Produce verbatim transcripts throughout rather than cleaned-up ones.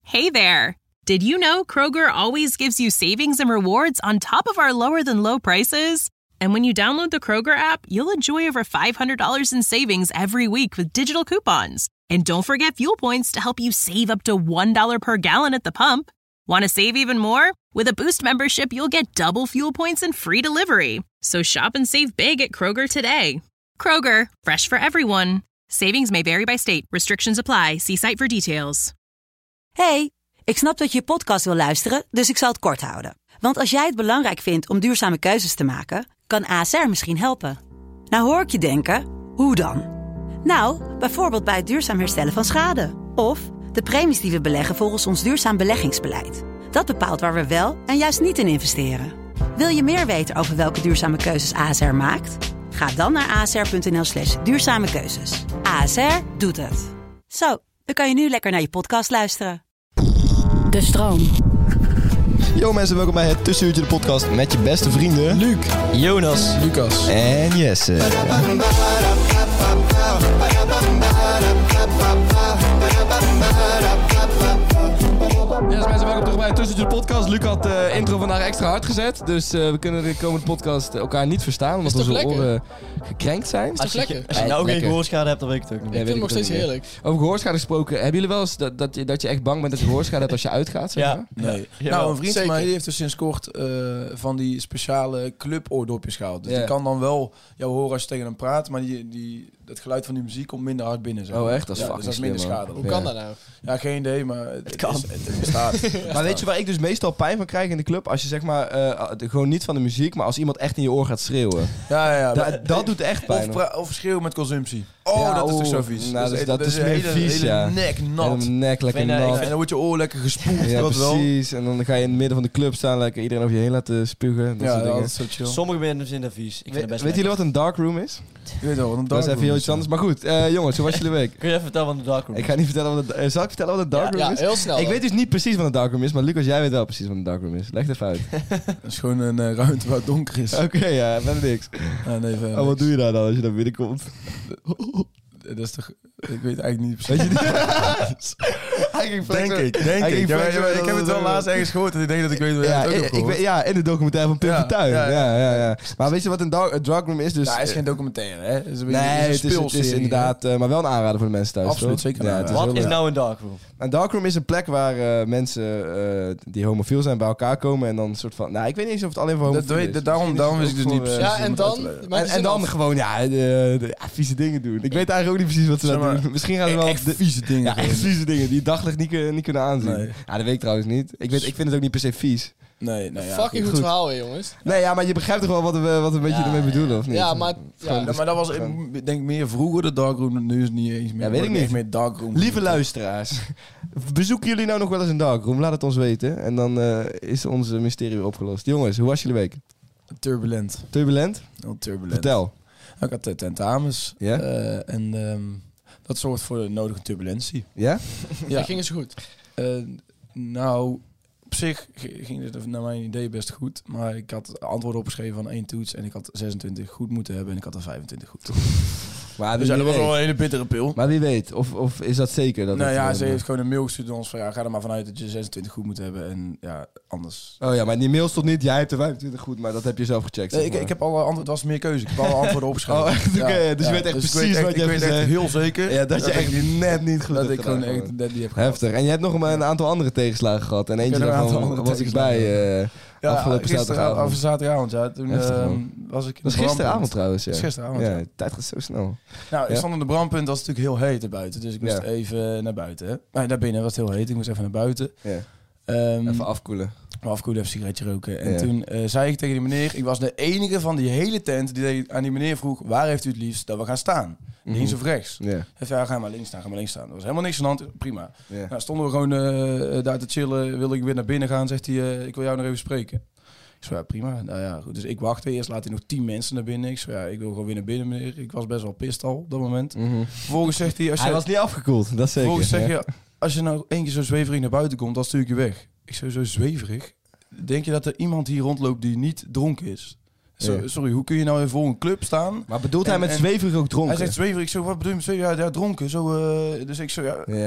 Hey there! Did you know Kroger always gives you savings and rewards on top of our lower-than-low prices? And when you download the Kroger app, you'll enjoy over five hundred dollars in savings every week with digital coupons. And don't forget fuel points to help you save up to one dollar per gallon at the pump. Want to save even more? With a Boost membership, you'll get double fuel points and free delivery. So shop and save big at Kroger today. Kroger, fresh for everyone. Savings may vary by state. Restrictions apply. See site for details. Hey, ik snap dat je je podcast wil luisteren, dus ik zal het kort houden. Want als jij het belangrijk vindt om duurzame keuzes te maken, kan A S R misschien helpen. Nou hoor ik je denken, hoe dan? Nou, bijvoorbeeld bij het duurzaam herstellen van schade. Of de premies die we beleggen volgens ons duurzaam beleggingsbeleid. Dat bepaalt waar we wel en juist niet in investeren. Wil je meer weten over welke duurzame keuzes A S R maakt? Ga dan naar asr.nl slash duurzame keuzes. A S R doet het. Zo, dan kan je nu lekker naar je podcast luisteren. De stroom. Yo mensen, welkom bij het Tussenuurtje de podcast met je beste vrienden... Luc, Jonas, Lucas en Jesse. Yes, mensen, welkom terug bij het Tussenuurtje de podcast. Luc had de uh, intro vandaag extra hard gezet, dus uh, we kunnen de komende podcast elkaar niet verstaan, omdat onze lekker? oren gekrenkt zijn. Is toch lekker? Als je nou geen gehoorschade hebt, dan weet ik het ook niet. Ik vind het nog steeds heerlijk. Over gehoorschade gesproken, hebben jullie wel eens dat, dat, je, dat je echt bang bent dat je gehoorschade hebt als je uitgaat? Zeg maar? Ja. Nee. Ja, nou, een vriend zeker. van mij die heeft dus sinds kort uh, van die speciale cluboordopjes gehaald. Dus Ja. die kan dan wel jou horen als je tegen hem praat, maar die, die, het geluid van die muziek komt minder hard binnen. Zeg maar. Oh echt? Dat is ja, fucking dus dat is minder slim, man. schade. Hoe Ja. kan dat nou? Ja, geen idee, maar het, het kan. Is, het, het bestaat. Maar weet je waar ik dus meestal pijn van krijg in de club? Als je zeg maar, uh, de, gewoon niet van de muziek, maar als iemand echt in je oor gaat schreeuwen. Ja, ja, ja. Da- maar- dat doet echt pijn. Of, pra- of schreeuwen met consumptie. Oh, Ja, dat is toch oeh. zo vies. Nou, dus is- dat is een meer hele, vies, hele ja. nek nat. Helemaal nek lekker Ja, nat. en dan wordt je oor lekker gespoeld. Ja, dat wel. precies. En dan ga je in het midden van de club staan, lekker iedereen over je heen laten spugen. Dat Ja, soort dat dingen. is zo chill. Sommige mensen vinden dat vies. Ik vind We- het best weet jullie wat een darkroom is? Je weet wel, wat een Dat is even heel iets anders. Maar goed, uh, jongens, hoe was jullie week? Kun je even vertellen wat een darkroom is? Ik ga niet vertellen wat het... Uh, zal ik vertellen wat een darkroom Ja, is? heel snel. Ik dan. weet dus niet precies wat een darkroom is, maar Lucas, jij weet wel precies wat een darkroom is. Leg het even uit. Dat is gewoon een uh, ruimte waar het donker is. Oké, okay, ja, verder niks. Ja, nee, verder Oh, wat niks. doe je daar dan als je daar binnenkomt? Dat is toch... Ik weet eigenlijk niet Weet precies. je niet? Hij ging Denk flexen. ik, denk Hij ik. ging Ja, maar- flexen ja, maar met ik heb het dat- wel laatst ergens gehoord en ik denk dat ik weet waar jij Ja, het ook ik, hebt ik, gehoord. weet- ja, in de documentaire van Pim Ja, Fortuyn. Ja, ja, ja, ja, ja. Maar weet je wat een dark, een darkroom is? Dus, Nou, het is eh, geen documentaire, hè? Het is een beetje nee, het het is een is, het is speelserie, inderdaad, uh, maar wel een aanrader voor de mensen thuis. Absoluut, toch? zeker een Ja, het is aanrader. Wat heel is leuk. nou een darkroom? Een darkroom is een plek waar uh, mensen uh, die homofiel zijn bij elkaar komen en dan een soort van... Nou, ik weet niet eens of het alleen voor Dat homofiel weet- is. dat- daarom- Misschien daarom is wist het ik ook dus voor, niet uh, Ja, en om dan? uit te leggen. maak En, je en zin dan af. gewoon, ja, de, de, ja, vieze dingen doen. Ik weet eigenlijk ook niet precies wat ze Zeg daar maar, doen. Misschien gaan ze wel... Echt de- vieze dingen. ja, echt vieze dingen die daglicht niet, kun- niet kunnen aanzien. Nee. Ja, dat weet ik trouwens niet. Ik, weet, ik vind het ook niet per se vies. Nee, nee, ja. Fucking goed, goed. verhaal weer, jongens. Nee, ja, maar je begrijpt toch wel wat we, wat we een beetje Ja, ermee ja. bedoelen, of niet? Ja, maar... Gewoon Ja, de- Ja, maar dat was, ik denk meer vroeger de darkroom, nu is het niet eens meer. Ja, weet ik wordt niet. echt meer darkroom. Lieve luisteraars, bezoeken jullie nou nog wel eens een darkroom? Laat het ons weten. En dan uh, is onze mysterie weer opgelost. Jongens, hoe was jullie week? Turbulent. Turbulent? Heel turbulent. Vertel. Nou, ik had uh, tentamens. Ja? Uh, en um, dat zorgt voor de nodige turbulentie. Ja? ja. Ja. ging zo goed. Uh, nou, op zich g- ging het naar mijn idee best goed. Maar ik had antwoorden opgeschreven van één toets. En ik had zesentwintig goed moeten hebben. En ik had er vijfentwintig goed. Maar Dus wie, ja, dat was weet. wel een hele bittere pil. Maar wie weet, of, of is dat zeker? Dat Nou het ja, gewoon, ze uh, heeft gewoon een mail gestuurd naar ons van ja, ga er maar vanuit dat je zesentwintig goed moet hebben. En ja, anders. Oh ja, maar in die mail stond niet, jij hebt er vijfentwintig goed, maar dat heb je zelf gecheckt. Nee, zeg ik, maar. ik heb alle antwoorden, het was meer keuze. Ik heb alle antwoorden opgeschreven. Oh, echt? Oké, ja, dus je weet echt ik precies weet wat je ik hebt weet echt gezegd. heel zeker. Ja, dat je echt ik, net niet goed dat hebt ik gewoon gedaan, echt net die heb gehad. Heftig. En je hebt nog een, een aantal andere tegenslagen gehad. En eentje heb er een daarvan aantal andere was ik bij tegenslagen. uh, Ja, afgelopen gisteren, zaterdagavond. Over zaterdagavond, ja. Toen Heftig, uh, man. was ik in Dat is de gisteravond brandpunt. trouwens, ja. Dat is gisteravond, ja. ja. De tijd gaat zo snel. Nou, ik Ja. stond in de brandpunt, dat was natuurlijk heel heet erbuiten. Dus ik moest Ja. even naar buiten. Hè. Nee, daar binnen was het heel heet. Ik moest even naar buiten. Ja. Um, Even afkoelen. afkoelen, even een sigaretje roken. En Ja. toen uh, zei ik tegen die meneer... Ik was de enige van die hele tent die aan die meneer vroeg... Waar heeft u het liefst dat we gaan staan? Mhm. Links of rechts? Ja. Hij zei, ja, ga maar links staan, ga maar links staan. Er was helemaal niks aan de hand, prima. Ja. Nou, stonden we gewoon uh, daar te chillen. Wilde ik weer naar binnen gaan, zegt hij... Uh, ik wil jou nog even spreken. Ik zei, ja, prima. Nou ja, goed. Dus ik wachtte. Eerst laat hij nog tien mensen naar binnen. Ik zei, ja, ik wil gewoon weer naar binnen, meneer. Ik was best wel pist al op dat moment. Mhm. Vervolgens zegt hij... Als je, Hij was niet afgekoeld, dat zeker. vervolgens zeg ja. je, als je nou één keer zo zweverig naar buiten komt, dan stuur ik je weg. Ik zei, zo zweverig? Denk je dat er iemand hier rondloopt die niet dronken is? So, Ja. Sorry, hoe kun je nou weer voor een club staan? Maar bedoelt hij En- met en- zweverig ook dronken? Hij zegt zweverig. Ik zo, wat bedoel je met zweverig? Ja, ja, dronken. Zo, uh, dus ik zo, ja... Ja.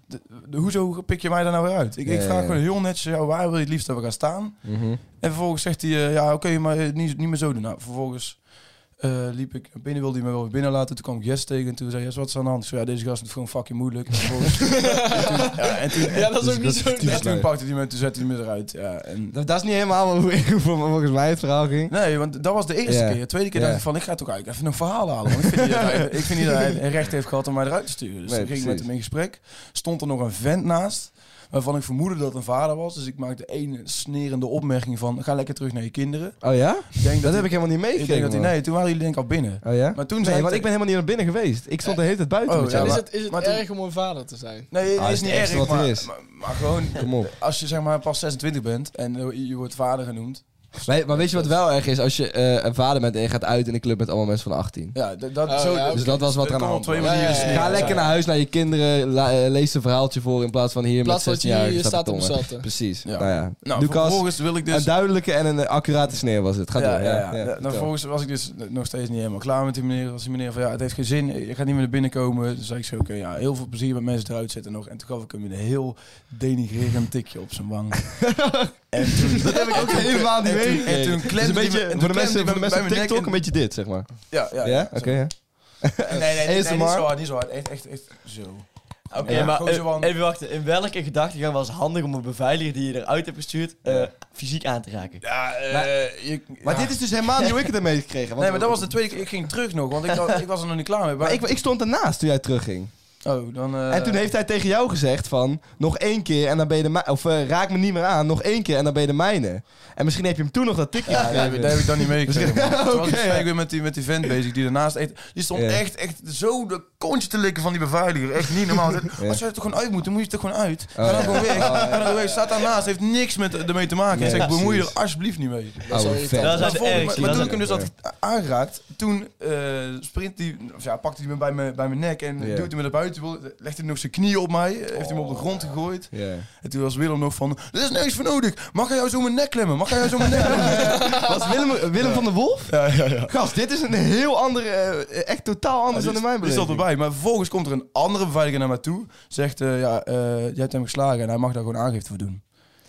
de, de, hoezo pik je mij daar nou weer uit? Ik, Ja, ik vraag ja, ja. gewoon heel netjes, ja, waar wil je het liefst dat we gaan staan? Mhm. En vervolgens zegt hij, uh, ja, oké, okay, maar uh, niet, niet meer zo doen. Nou, vervolgens uh, liep ik naar binnen, wilde hij me wel weer binnen laten. Toen kwam ik Jess tegen en toen zei Jess, wat is er aan de hand? Ik zei, ja, deze gast is gewoon fucking moeilijk. En, vervolgens, en toen, ja, en toen, Ja, dat is Dus ook dat niet zo... is en toen pakte hij me en toen zette hij me eruit. Ja, en, Dat, dat is niet helemaal hoe ik, volgens mij het verhaal ging. nee, want dat was de eerste Ja. keer. De tweede keer Ja. dacht ik van, ik ga toch eigenlijk even een verhaal halen. Want ik vind niet dat hij, ik vind niet dat hij een recht heeft gehad om mij eruit te sturen. Dus Nee, toen ging ik met precies. hem in gesprek. Stond er nog een vent naast, waarvan ik vermoedde dat het een vader was. Dus ik maakte één snerende opmerking van, ga lekker terug naar je kinderen. Oh ja? Ik denk Dat hij- heb ik helemaal niet Ik denk meegekregen. dat hij, man. nee, toen waren jullie denk ik al binnen. Oh ja? Maar toen Nee, zei want ik ik ben helemaal niet naar binnen geweest. Ik stond de hele tijd buiten Oh, met ja, jou. Is maar- het, is het maar toen- erg om een vader te zijn? Nee, Ah, het is is niet het erg, ergste wat er maar, is. maar, maar gewoon, Kom op. als je zeg maar pas zesentwintig bent en je, je wordt vader genoemd. Maar, maar weet je wat wel erg is? Als je eh, een vader bent en je gaat uit in een club met allemaal mensen van achttien. Ja, d- dat, Oh, zo, ja, Dus dat was wat er aan de kon hand op twee was. manieren Ja, ja, ja. sneren. Ga lekker naar huis naar je kinderen, la- eh, lees een verhaaltje voor in plaats van hier In met plaats van dat zestien jaar je, je staat op tongen. zatten. Precies. Ja. Nou ja, Nou, Lucas, vervolgens wil ik dus... een duidelijke en een accurate sneer was het. Ga ja, door. ja, Ja, ja. ja, Ja, nou, vertel. vervolgens was ik dus nog steeds niet helemaal klaar met die meneer. Was die meneer van, ja, het heeft geen zin, je gaat niet meer naar binnen komen. Dus zei ik zo, oké, ja, heel veel plezier met mensen eruit zetten nog. En toen gaf ik hem een heel denigrerend tikje op zijn wang. En toen, Dat heb ik ook helemaal niet en toen- meegekregen. en toen Het is klemde een die beetje, me- en voor toen de mensen, klemde voor de die mensen me op bij mijn TikTok nek een beetje dit, zeg maar. Ja, ja, Ja? Oké, ja. Nee, nee, nee, nee, A S M R? niet zo hard, niet zo hard. Echt, echt, echt zo. Oké, Ja, maar gewoon zo eh, van- even wachten. In welke gedachtegang was het handig om een beveiliger die je eruit hebt gestuurd eh, fysiek aan te raken? Ja, eh, Maar- je- Maar ja. dit is dus helemaal niet hoe ik het heb meegekregen. want- Nee, maar dat was de tweede keer. Ik ging terug nog, want ik, was- ik was er nog niet klaar mee. Maar ik, ik stond ernaast toen jij terugging. Oh, dan... eh, En toen heeft hij tegen jou gezegd van... Nog één keer en dan ben je de mijne. Of eh, raak me niet meer aan. Nog één keer en dan ben je de mijne. En misschien heb je hem toen nog dat tikje Ja, gegeven. nee, dat heb ik dan niet meegekregen. Ja, man. Toen was ik oké, dus ja. weer met die, met die vent bezig die ernaast eet. Die stond Ja. echt, echt zo de kontje te likken van die beveiliger. Echt niet normaal. Ja. Als jij er toch gewoon uit moet, dan moet je er toch gewoon uit. Ga Oh, dan ja. gewoon weg. Oh, ja. Ga dan gewoon weg. Staat daarnaast. Heeft niks met, ermee te maken. Nee, en zeg, bemoei je er precies. alsjeblieft niet mee. Dat is wel Oude irritant. vent. Dat is Maar, het volgens- ergste. maar Dat toen ik is- hem dus had aangeraakt, toen eh sprint die, of ja, pakte hij me bij mijn, bij mijn nek en Ja. duwde hij me naar buiten. Legde hij nog zijn knieën op mij. Heeft hij me op de grond gegooid. Ja. En toen was Willem nog van, er is niks voor nodig. Mag hij jou zo mijn nek klemmen? Mag hij jou zo mijn nek klemmen? Was Willem, Willem van der Wolf? Ja, ja, ja. Gast, dit is een heel andere... eh, echt totaal anders dan in mijn Die beleving. stond erbij. Maar vervolgens komt er een andere beveiliger naar mij toe. Zegt, eh, ja, eh, jij hebt hem geslagen en hij mag daar gewoon aangifte voor doen.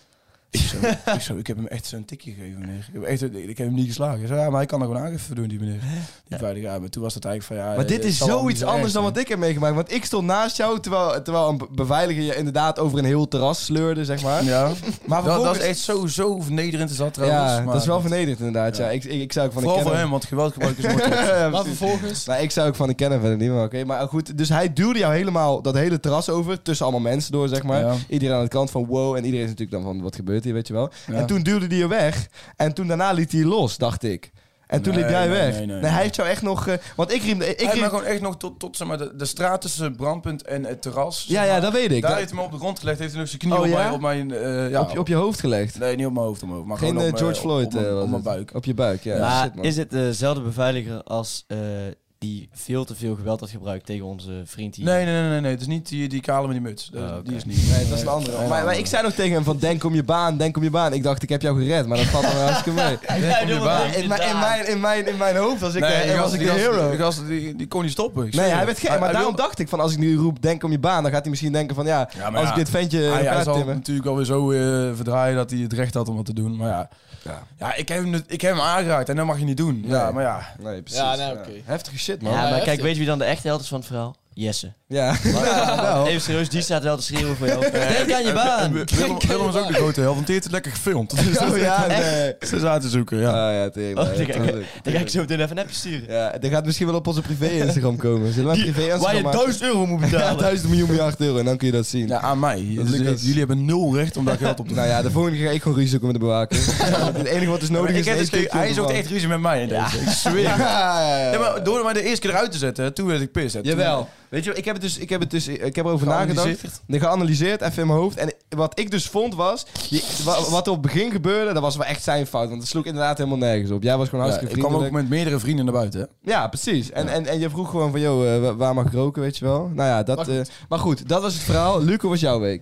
Ik zo, ik, zo, ik heb hem echt zo'n tikje gegeven, meneer. Ik heb, echt, ik heb hem niet geslagen. Ik zei, ja, maar hij kan er gewoon aangifte voor doen, die meneer. Die beveiliger, ja, maar toen was het eigenlijk van, ja... Maar dit het is zal wel zoiets niet anders dan erg wat ik heb meegemaakt. Want ik stond naast jou, terwijl, terwijl een be- beveiliger je inderdaad over een heel terras sleurde, zeg maar. zijn. Ja, Maar dat, dat vervolgens... is echt zo, zo vernederend is dat trouwens. ja, maar dat is wel vernederend inderdaad. Ja. Ja. Ik, ik, ik zou ook van... Vooral ik ken voor hem, want geweldgebruik is nooit goed. Ja, Maar precies. vervolgens... Nou, ik zou ook van de kennen verder niet, maar oké. Maar goed, dus hij duwde jou helemaal dat hele terras over, tussen allemaal mensen door, zeg maar. Ja. Iedereen aan de kant van wow, en iedereen is natuurlijk dan van, wat gebeurt hier, weet je wel. Ja. En toen duwde hij je weg, en toen daarna liet hij je los, dacht ik. En toen Nee, liep jij nee, weg. nee, nee, hij nee. heeft jou echt nog... eh, want ik riep... Ik Hij heeft riep me gewoon echt nog tot, tot zeg maar, de, de straat tussen Brandpunt en het terras. ja, zeg ja, maar. dat weet ik. Daar Dat- heeft hij me op de grond gelegd. Heeft hij nog zijn knie Oh, op, ja? mijn, op mijn... eh, ja, op, je, op je hoofd gelegd. Nee, niet op mijn hoofd, op mijn hoofd. Maar Geen gewoon eh, op, George eh, Floyd op, mijn- eh, was op mijn het. buik. Op je buik, ja. maar Shit, man. is het dezelfde beveiliger als eh, die veel te veel geweld had gebruikt tegen onze vriend hier? Nee, nee, nee, nee, nee. Het is niet die, die kale met die muts. Dat- Oh, oké. Die is niet. Nee, dat is een andere. Nee, Maar, maar ik zei nog tegen hem van, denk om je baan, denk om je baan. Ik dacht, ik heb jou gered, maar dat valt dan hartstikke mee. Ja, op je doe baan. maar In mijn, in mijn, in mijn, in mijn hoofd was ik, Nee, eh, die was gast- ik die de gast- hero. Die gast die, die kon niet stoppen. Ik Nee, zweer hij het. werd gek. Maar hij daarom wilde- dacht ik van, als ik nu roep, denk om je baan, dan gaat hij misschien denken van, ja, Ja, maar als ja, ik dit ventje in hij, hij elkaar zal timmen. natuurlijk alweer zo eh, verdraaien dat hij het recht had om wat te doen. Maar ja, Ja. ja ik, heb hem, ik heb hem aangeraakt en dat mag je niet doen. Ja, Nee. maar ja. Nee, precies. Ja, nee, oké. Heftige shit, man. Ja, Ja, maar heftig. kijk, weet je wie dan de echte held is van het verhaal? Jesse. ja. nou. Even serieus, die staat wel te schreeuwen voor jou. Denk aan je En baan! Willem, Willem was ook de grote held, want die heeft het lekker gefilmd. Dus Oh, ja, nee. ze zaten zoeken, ja. Ah, ja, tering. Oh, ja, dan ga ik- tuurlijk. Dan ga ik zo meteen even een appje sturen. Ja, dat gaat misschien wel op onze privé-Instagram komen. Zullen we een Die- privé-Instagram Waar je maken? duizend euro moet Ja, betalen. duizend miljoen miljard euro en dan kun je dat zien. Ja, aan mij. Dat Dus, Lucas- jullie hebben nul recht om daar geld op te Nou ja, de volgende keer ga ik gewoon ruzie zoeken met de bewaker. Het enige wat dus nodig ik is... heb één dus geen- tikje hij op de zocht bank. echt ruzie met mij in deze. Ik zweer Ja, het. ja, ja. Ja, maar door mij de eerste keer eruit te zetten, toen werd ik pissed. hè. Toen- Jawel. Weet je, ik heb het dus, ik heb het dus, ik heb erover Geanalyseerd. nagedacht. Nee, geanalyseerd, even in mijn hoofd. En wat ik dus vond was, je- wa- wat er op het begin gebeurde, dat was wel echt zijn fout. Want het sloeg inderdaad helemaal nergens op. Jij was gewoon Ja, hartstikke ik kwam ook vriendelijk. met meerdere vrienden naar buiten. Hè. Ja, precies. En, en, en je vroeg gewoon van, joh, eh, wa- waar mag ik roken, weet je wel? Nou ja, dat... Maar Maar goed. goed, maar goed, dat was het verhaal. Luco, was jouw week?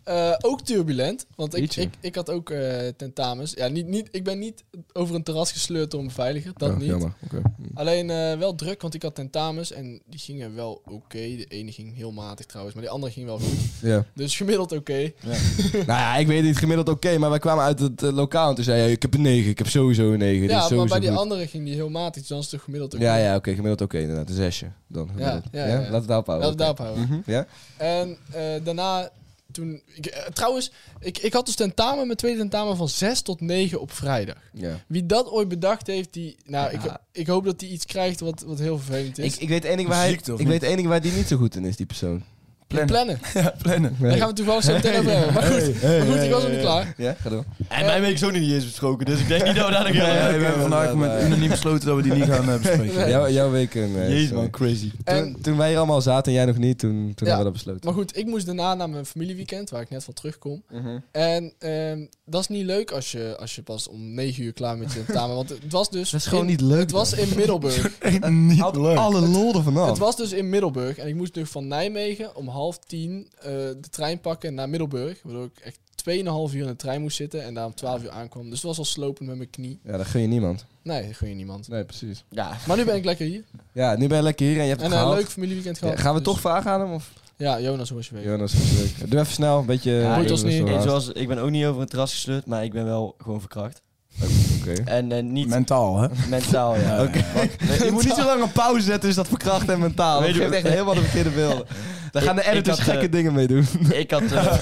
Uh, ook turbulent, want ik, Ietsje. ik, ik had ook uh, tentamens. Ja, niet, niet, ik ben niet over een terras gesleurd door een beveiliger, dat Oh, niet. Jammer. Okay. Alleen uh, wel druk, want ik had tentamens en die gingen wel oké. Okay. De ene ging heel matig trouwens, maar die andere ging wel goed. Ja. Dus gemiddeld oké. Okay. Ja. Nou ja, ik weet niet gemiddeld oké, okay, maar wij kwamen uit het uh, lokaal en toen zei je, ik heb een negen, ik heb sowieso een negen. Ja, maar bij die goed. andere ging die heel matig, dus dan is het toch gemiddeld oké. Okay. Ja, ja, oké, okay, gemiddeld oké okay, inderdaad, een zesje dan. Ja, ja, ja, ja. Laten we het daarop houden. Laten we het daarop houden. Mm-hmm. Ja? En uh, daarna... Toen, ik, uh, trouwens, ik, ik had dus tentamen, mijn tweede tentamen van zes tot negen op vrijdag. Ja. Wie dat ooit bedacht heeft, die, nou, ja. ik, ik hoop dat hij iets krijgt wat, wat heel vervelend is. Ik, ik weet één ding waar hij, Ziekte, ik weet één ding waar die niet zo goed in is, die persoon. Plannen. plannen. Ja, plannen. Nee. Daar gaan we toevallig zo meteen over hebben. Maar goed, hey, hey, maar goed ik was nog niet klaar. Ja, ga door. En mijn week is ook nog niet eens besproken, dus ik denk niet dat we daar nog ja, gaan. ja, we hebben vandaag met unaniem besloten dat we die niet gaan uh, bespreken. Nee. Jouw, jouw week een... Uh, Jezus man, crazy. Toen, En, toen wij hier allemaal zaten en jij nog niet, toen, toen ja, hadden we dat besloten. Maar goed, ik moest daarna naar mijn familieweekend, waar ik net van terugkom. Uh-huh. En um, dat is niet leuk als je, als je pas om negen uur klaar met je tentamen. Want het was dus... Dat is gewoon in, niet leuk. Het was in Middelburg. niet Haalt alle lol ervan af. Het was dus in Middelburg. En ik moest dus van Nijmegen om half tien uh, de trein pakken naar Middelburg. Waardoor ik echt tweeënhalf uur in de trein moest zitten. En daar om twaalf uur aankwam. Dus het was al slopend met mijn knie. Ja, dat gun je niemand. Nee, dat gun je niemand. Nee, precies. Ja. Maar nu ben ik lekker hier. Ja, nu ben je lekker hier en je hebt en het een gehaald. leuk familieweekend gehad. Ja, gaan we dus. toch vragen aan hem? Of? Ja, Jonas, zoals je weet. Jonas, leuk. Doe even snel, een beetje... Ja, Boeit ons Jonas, niet. zo Nee, haast. zoals, ik ben ook niet over een terras gesleurd, maar ik ben wel gewoon verkracht. Oké. En uh, niet Mentaal, hè? mentaal, ja. Oké. Je moet niet zo lang een pauze zetten, dus dat verkracht en mentaal. Dat Weet je- geeft echt helemaal de verkeerde beelden. Daar gaan de Ik- ik editors had, gekke eh, dingen mee doen. Ik had... Uh,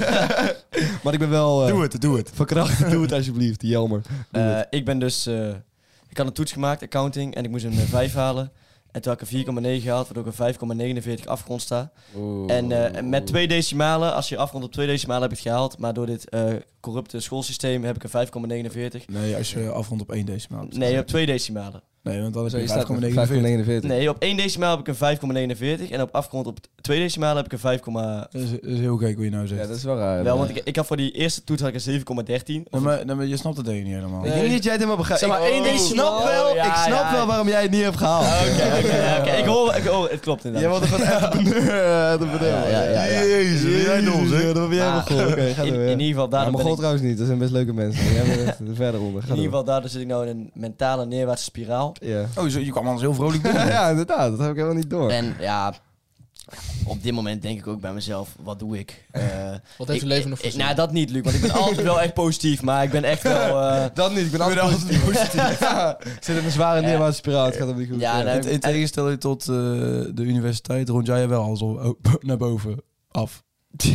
Maar ik ben wel... Uh, Doe het, doe het. Verkracht, doe het alsjeblieft, Jelmer. Doe uh, het. ik ben dus... Uh, ik had een toets gemaakt, accounting, en ik moest een vijf halen. En toen had ik een vier komma negen gehaald, waardoor ik een vijf komma negenenveertig afgerond sta. Oeh. En uh, met twee decimalen, als je afrondt op twee decimalen heb ik het gehaald. Maar door dit uh, corrupte schoolsysteem heb ik een vijf komma negenenveertig. Nee, als je afrondt op één decimaal. Nee, op twee decimalen. Nee, want dan heb Zo, je je vijf staat komma vijf komma negenenveertig. negenenveertig. Nee, op één decimaal heb ik een vijf komma negenenveertig. En op afgerond op twee decimalen heb ik een vijf, Dat is, dat is heel gek wat je nou zegt. Ja, dat is wel raar. wel, want ik, ik had voor die eerste toets had ik een zeven komma dertien. Nee, maar, nee, maar je snapt het denk ik niet helemaal. Ik denk niet dat jij het helemaal begrijpt. Zeg maar, Ik- één ik decimaal. snap wel, Ja, ik snap ja. wel waarom jij het niet hebt gehaald. Oké, oké, oké. Ik hoor, ik hoor, het klopt Jij inderdaad. wordt er gewoon entrepreneur. entrepreneur. Ja, ja, ja, ja. Jezus, ben jij dom, zeg. Ja, dat ben jij Maar- wel goed. Oké, ga In, door. in ja. ieder geval, Ja, daardoor maar ben God ik, trouwens niet, dat zijn best leuke mensen. Jij bent echt verder onder. Ga in ieder door. geval, daardoor zit ik nou in een mentale neerwaartse spiraal. Ja. Oh, zo, je kwam anders heel vrolijk binnen. Ja, inderdaad. Dat heb ik helemaal niet door. En ja, op dit moment denk ik ook bij mezelf, wat doe ik? Uh, Wat heeft je leven nog voor ik, zin? Nou, dat niet, Luc, want ik ben altijd wel echt positief, maar ik ben echt wel... Uh, Dat niet, ik ben altijd positief. Ja, ik zit in een zware Ja. neerwaartse spiraal, het gaat hem niet goed. Ja, Ja. nee. In, in tegenstelling tot uh, de universiteit rond jij wel al zo oh, naar boven af.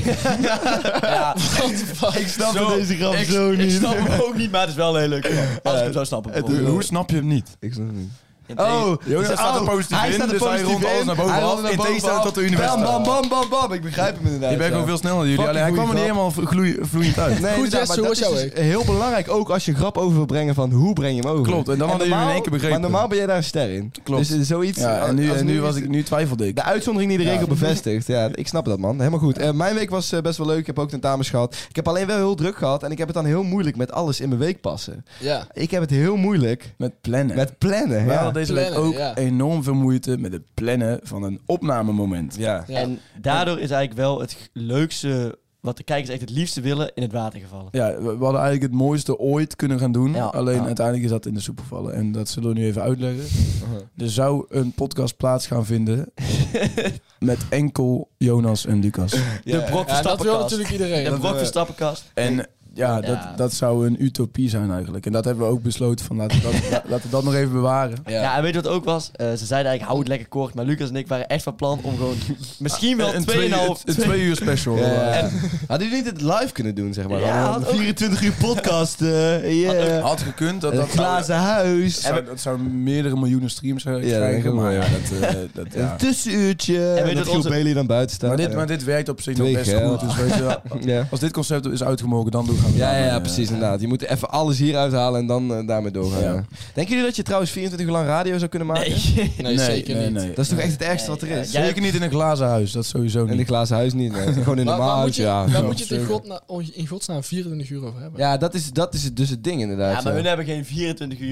ja, Ik snap Zo, deze grap ik, zo ik niet. snap hem ook niet, maar het is wel een hele leuke grap. Als ik hem zou snappen. Het, bijvoorbeeld. hoe snap je hem niet? Ik snap het niet. In tegen- Oh, Jonas staat er oh, positief hij in, staat er dus hij positief rondt alles in. naar boven Hij af, rondt naar in boven tegenstelling af. tot de universiteit. Bam, bam, bam, bam, bam. Ik begrijp hem inderdaad. Je bent ja. ook veel sneller dan jullie. Fucking Alleen hij kwam er niet goeie helemaal vloei- vloeiend uit. Nee, Goed, inderdaad, Jess, maar hoe dat was jouw is dus heel belangrijk ook als je grap over wil brengen van hoe breng je hem over. Klopt, en dan hadden jullie in één keer begrepen. Maar normaal ben jij daar een ster in. Klopt. Dus eh, zoiets... Ja, en nu, als en nu, iets- was ik, nu twijfelde ik. De uitzondering die de Ja. regel bevestigt. Ja, ik snap dat, man. Helemaal goed. Uh, mijn week was uh, best wel leuk. Ik heb ook tentamens gehad. Ik heb alleen wel heel druk gehad. En ik heb het dan heel moeilijk met alles in mijn week passen. Ja. Ik heb het heel moeilijk Met plannen. met plannen. We Ja. hadden deze week Plannen, ook ja. enorm veel moeite met het plannen van een opnamemoment. Ja. Ja. En daardoor is eigenlijk wel het g- leukste, wat de kijkers echt het liefste willen, in het water gevallen. Ja, we, we hadden eigenlijk het mooiste ooit kunnen gaan doen. Ja. Alleen Ja. uiteindelijk is dat in de soep gevallen. En dat zullen we nu even uitleggen. Er zou een podcast plaats gaan vinden met enkel Jonas en Lucas. De Brok Ja, dat wil Verstappenkast. natuurlijk iedereen. De Dat, Brok eh, Verstappenkast. En ja, Ja. Dat, dat zou een utopie zijn eigenlijk. En dat hebben we ook besloten van laten we dat, la- laten we dat nog even bewaren. Ja. en weet je wat ook was? Uh, ze zeiden eigenlijk, hou het lekker kort. Maar Lucas en ik waren echt van plan om gewoon misschien wel een tweeënhalf... twee, een twee uur special. Ja. eh, En- Hadden jullie niet het live kunnen doen, zeg maar? Ja, Gewoon had een ook- vierentwintig uur podcast. uh, yeah. Had gekund. Dat, Een dat, zou, glazen huis. dat, zou, dat zou meerdere miljoenen streams uh, Ja, dat denk krijgen. ik Maar wel, ja, ja. dat, uh, dat, ja. Een tussenuurtje. weet En je dat wat Giel onze- Bailey dan buiten staat. Maar dit, Ja. maar dit werkt op zich nog Twee best geld. goed. Dus weet je, wel, Ja. als dit concept is uitgemogen, dan doen gaan we Ja, ja, daarmee, ja, eh, precies inderdaad. Je moet even alles hier uithalen en dan uh, daarmee doorgaan. Ja. Ja. Denken jullie dat je trouwens vierentwintig uur lang radio zou kunnen maken? Nee. nee, zeker niet. Dat is toch echt het ergste wat er Nee, is? ja, Zeker niet in een glazen huis, dat sowieso In een niet. glazen huis niet. Nee. Gewoon in een Waar, normaal waar, moet huisje, je, ja. waar Ja. moet je het in, godna, in godsnaam vierentwintig uur over hebben? Ja, dat is, dat is het dus het ding inderdaad. Ja, maar ja. hun hebben geen vierentwintig uur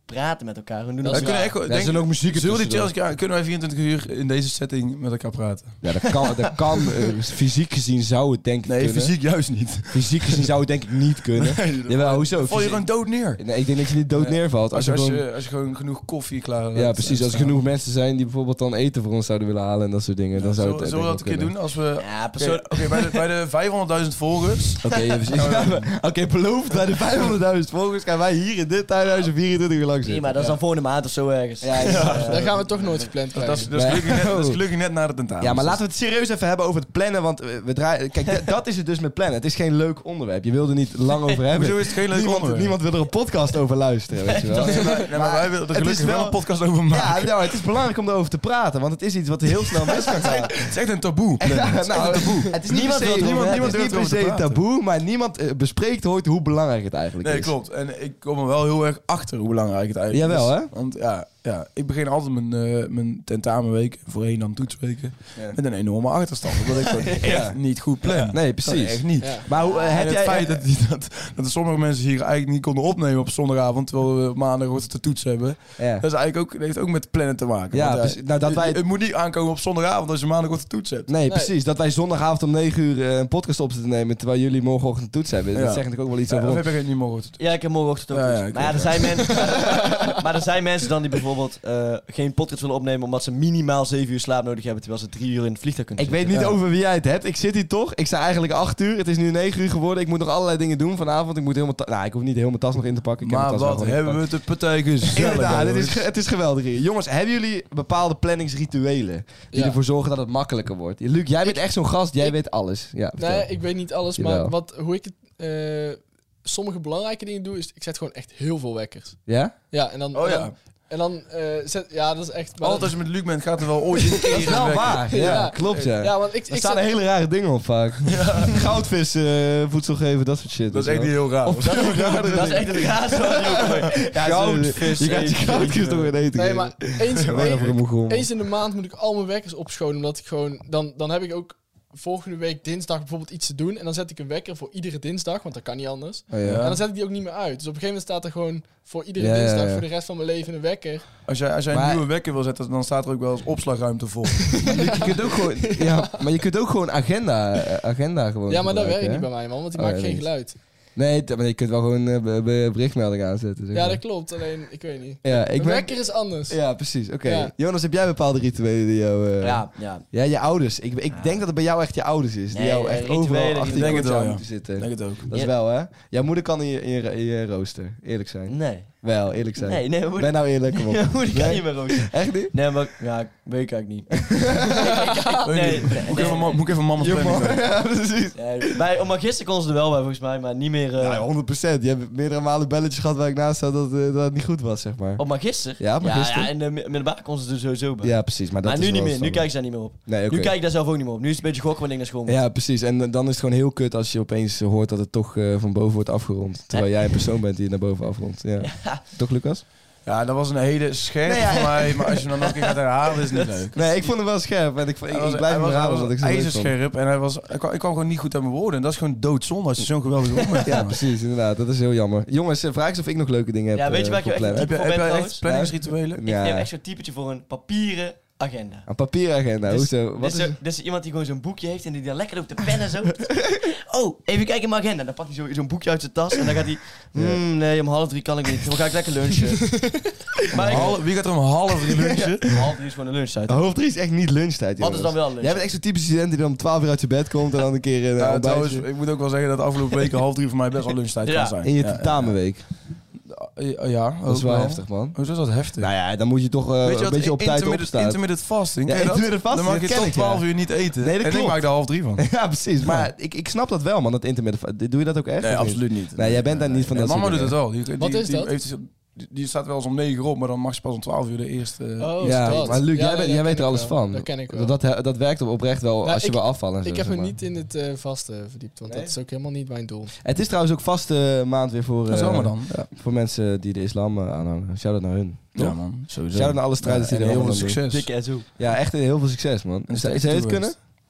praten met elkaar. We doen Dat dat is We kunnen waar. echt, Ja, denk, er zijn ook muziek zullen we die tussendoor. challenge, ja, kunnen wij vierentwintig uur in deze setting met elkaar praten? Ja, dat kan, dat kan uh, fysiek gezien zou het denk ik Nee, kunnen. fysiek juist niet. Fysiek gezien zou het denk ik niet kunnen. Jawel, hoezo? Val je Fysiek- gewoon dood neer. Nee, ik denk dat je niet dood neervalt. Als, Als als, je je, gewoon- als je gewoon genoeg koffie klaar ja, precies. Als er genoeg mensen zijn die bijvoorbeeld dan eten voor ons zouden willen halen en dat soort dingen, dan zou het Zullen, zullen we dat denk een ik keer wel doen? Als we... Ja, Oké, persoon... oké, bij de, bij de vijfhonderdduizend volgers... Oké, ja, precies. Ja, maar- Oké, beloofd bij de vijfhonderdduizend volgers gaan wij hier in dit tuinhuis vierentwintig uur lang zitten. Prima, dat is dan volgende maand of zo ergens. Ja, ja. Eh, Dan gaan we toch nooit gepland krijgen. Dat is, dat, is gelukkig net, dat is gelukkig net na de tentamen. Ja, maar laten we het serieus even hebben over het plannen, want we we draaien... Kijk, d- dat is het dus met plannen. Het is geen leuk onderwerp. Je wilde er niet lang over hebben. Hoezo is het geen leuk niemand, onderwerp? niemand wil er een podcast over luisteren, weet je wel. Nee, maar wij willen er het gelukkig is wel wel- een podcast over maken. Ja, nou, het is belangrijk om erover te praten, want het is iets wat heel snel mis kan gaan. Het is echt een taboe. Ja, Het is echt nou, een taboe. het is niet Niemand per se, wil erover niemand, hebben. niemand het is niet per Niemand se wil een erover praten. taboe, maar niemand eh, bespreekt ooit hoe belangrijk het eigenlijk Nee, is. klopt. En ik kom er wel heel erg achter hoe belangrijk het eigenlijk Jawel, is. hè? Want ja, ja, ik begin altijd mijn, eh, mijn tentamenweek, voorheen dan toetsweken, Ja. met een enorme achterstand. Omdat ik gewoon echt niet goed plan. Nee, Gewoon precies. Echt niet. Ja. Maar hoe, eh, En heb het jij... feit dat, die, dat, dat er sommige mensen hier eigenlijk niet konden opnemen op zondagavond, terwijl we maandag wat te toetsen hebben, Ja. dat is eigenlijk ook, dat heeft ook met plannen te maken. Ja, Want, precies. Nou, dat wij- het, het moet niet aankomen op zondagavond als je maandag wat te toetsen hebt. Nee, Nee. precies. Dat wij zondagavond om negen uur eh, een podcast op zitten nemen, terwijl jullie morgenochtend een toets hebben. Ja. Dat zegt natuurlijk ook wel iets Ja, over of ons. heb je het niet mogen te Ja, ik heb morgenochtend ook. Ja, dus. ja, ik maar ja, ook, er ja. zijn mensen, maar er zijn mensen dan die bijvoorbeeld eh, geen podcast willen opnemen omdat ze minimaal zeven uur slaap nodig hebben terwijl ze drie uur in het vliegtuig kunnen Ik weet zitten. niet Ja. over wie jij het hebt. Ik zit hier toch. Ik sta eigenlijk acht uur. Het is nu negen uur geworden. Ik moet nog allerlei dingen doen vanavond. Ik moet heel mijn ta- nou, ik hoef niet heel mijn tas nog in te pakken. Ik heb Maar mijn tas wel wat gewoon hebben we ingepakt. te partij gezellig. Inderdaad, het is, jongens. ge- het is geweldig hier. Jongens, hebben jullie bepaalde planningsrituelen die Ja. ervoor zorgen dat het makkelijker wordt? Luc, jij bent echt zo'n gast. Jij ik- weet alles. Ja, vertel. Nee, ik weet niet alles, Jawel. maar wat, hoe ik het... eh, sommige belangrijke dingen doe, is ik zet gewoon echt heel veel wekkers. Ja? Ja, en dan... Oh en ja. dan, en dan eh, zet... Ja, dat is echt... maar Altijd als je met Luc bent, gaat er wel ooit een keer Dat is wel wekken. waar. Ja, Ja. klopt ja. Ja, want ik, Er ik staan zet- hele rare dingen op vaak. Goudvis eh, voedsel geven, dat soort shit. Dat is weet echt je niet wel. heel raar. Of dat is raar. Dat is echt het raarste wat je ook weet. Ja, Goudvis Je gaat je eten. goudvis toch weer eten. Nee, maar eens, Ja, wel over een moegel. eens in de maand moet ik al mijn wekkers opschonen, omdat ik gewoon... Dan, dan heb ik ook volgende week dinsdag bijvoorbeeld iets te doen. En dan zet ik een wekker voor iedere dinsdag, want dat kan niet anders. Oh, ja. En dan zet ik die ook niet meer uit. Dus op een gegeven moment staat er gewoon voor iedere Ja, ja, dinsdag ja. voor de rest van mijn leven een wekker. Als jij, als jij Maar- een nieuwe wekker wil zetten, dan staat er ook wel eens opslagruimte vol. Maar Luc, je kunt ook gewoon, ja, maar je kunt ook gewoon agenda, eh, agenda gewoon Ja, maar dat werkt gebruiken, niet hè? bij mij, man, want die Oh, maakt ja, geen weet. geluid. Nee, t- maar je kunt wel gewoon eh, be- be- berichtmelding aanzetten. Zeg Ja, maar. dat klopt. Alleen, ik weet niet. Ja, ik Een ben... wekker is anders. Ja, precies. Oké. Ja. Jonas, heb jij bepaalde rituelen die jou... eh, Ja, ja. Ja, je ouders. Ik, ik denk dat het bij jou echt je ouders is. Die Nee, jou eh, echt rituelen, overal ik achter je denk het coach wel, aan ja. moeten zitten. Ik denk het ook. Dat is Ja. wel, hè? Jouw moeder kan in je, in je, in je rooster. Eerlijk zijn. Nee. Wel, eerlijk zijn. Nee, nee, hoe Ben nou eerlijk, kom op. Ja, hoe die kan Nee? niet meer roosteren. Echt niet? Nee, maar ja, ik weet ik eigenlijk niet. Weet nee, je, nee, moet, ik even, ma- moet ik even mama's Je planning man- doen? Ja, precies. nee. Bij oma gisteren kon ze er wel bij volgens mij, maar niet meer... eh Ja, honderd procent. Je hebt meerdere malen belletjes gehad waar ik naast zat dat, eh, dat het niet goed was, zeg maar. Oma gisteren? Ja, oma gisteren. Ja, en de middelbare kon ze er sowieso bij. Ja, precies. Maar, dat maar is nu niet wel meer. Nu standaard. kijken ze daar niet meer op. Nee, oké. Nu kijk ik daar zelf ook niet meer op. Nu is het een beetje gokken wanneer ik naar school moet. Ja, precies. En dan is het gewoon heel kut als je opeens hoort dat het toch eh, van boven wordt afgerond. Terwijl jij een persoon bent die het naar boven afrondt. Ja. Ja. Toch, Lucas? Ja, dat was een hele scherpe Nee, ja. voor mij. Maar als je hem dan nog een keer gaat herhalen, is het niet leuk. Nee, ik vond hem wel scherp. En ik, ik, Hij ik was- blijf hij hem was- herhalen hij omdat ik was zo leuk vond. ijzerscherp en hij was, ik, kwam, ik kwam gewoon niet goed uit mijn woorden. En dat is gewoon doodzonde als je zo'n geweldige opmerking Ja, maakt. precies. Inderdaad. Dat is heel jammer. Jongens, eh, vraag eens of ik nog leuke dingen heb. Ja, weet je eh, waar ik voor je echt- plannen. Heb je, voor heb bent je trouwens? echt planningsrituelen? Ik Ja. neem echt zo'n typetje voor een papieren agenda. Een papieragenda. Dus- Hoezo? Wat Dit is is, zo- dit is iemand die gewoon zo'n boekje heeft en die dan lekker loopt te pennen zo. Oh, even kijken in mijn agenda. Dan pakt hij zo- zo'n boekje uit zijn tas en dan gaat hij... Hmm, nee, om half drie kan ik niet. Dan ga ik lekker lunchen. maar ik, Half- wie gaat er om half drie lunchen? om half drie is gewoon een lunchtijd. Half drie is echt niet lunchtijd, Wat is jongens. dan wel lunch? Jij bent echt zo'n typische student die dan om twaalf uur uit zijn bed komt en dan een keer in Ja, uh, trouwens, ik moet ook wel zeggen dat de afgelopen weken half drie voor mij best wel lunchtijd Ja. kan zijn. in je Ja, tentamenweek. Ja, ja, ja, Dat is ook wel heftig, man. Hoezo is dat heftig? Nou ja, dan moet je toch uh, Weet je een wat, beetje op tijd intermittent- opstaan. intermittent fasting, Ja, ken je dat? intermittent fasting, Dan mag dat je ken tot ik, ja. twaalf uur niet eten. Nee, dat en klopt. ik maak daar half drie van. Ja, precies. Maar ik, ik snap dat wel, man, dat intermittent. Doe je dat ook echt? Nee, of niet? absoluut niet. Nee, jij bent daar niet van Nee, dat mama soort doet het dingen. wel. Die, Wat die, is die dat? heeft- die, die staat wel eens om negen uur op, maar dan mag ze pas om twaalf uur de eerste... Oh, Ja, dat. maar Luc, Ja, jij, nee, bent- dat jij weet ken er ik alles wel. van. Dat ken ik wel. Dat, dat, dat werkt oprecht wel Nou, als je ik- wil afvallen en zo. Ik heb zeg me maar. niet in het eh vaste verdiept, want Nee? dat is ook helemaal niet mijn doel. Het is trouwens ook vaste maand weer voor, Dat is eh, allemaal dan. ja, voor mensen die de islam eh, aanhangen. Shout-out naar hun. Ja, Toch? man. Sowieso. Shout-out naar alle strijders Ja, die en er heel veel allemaal aan doen. succes. Dikke en zo. Ja, echt heel veel succes, man. En Zou sterkte je het toewenst. kunnen?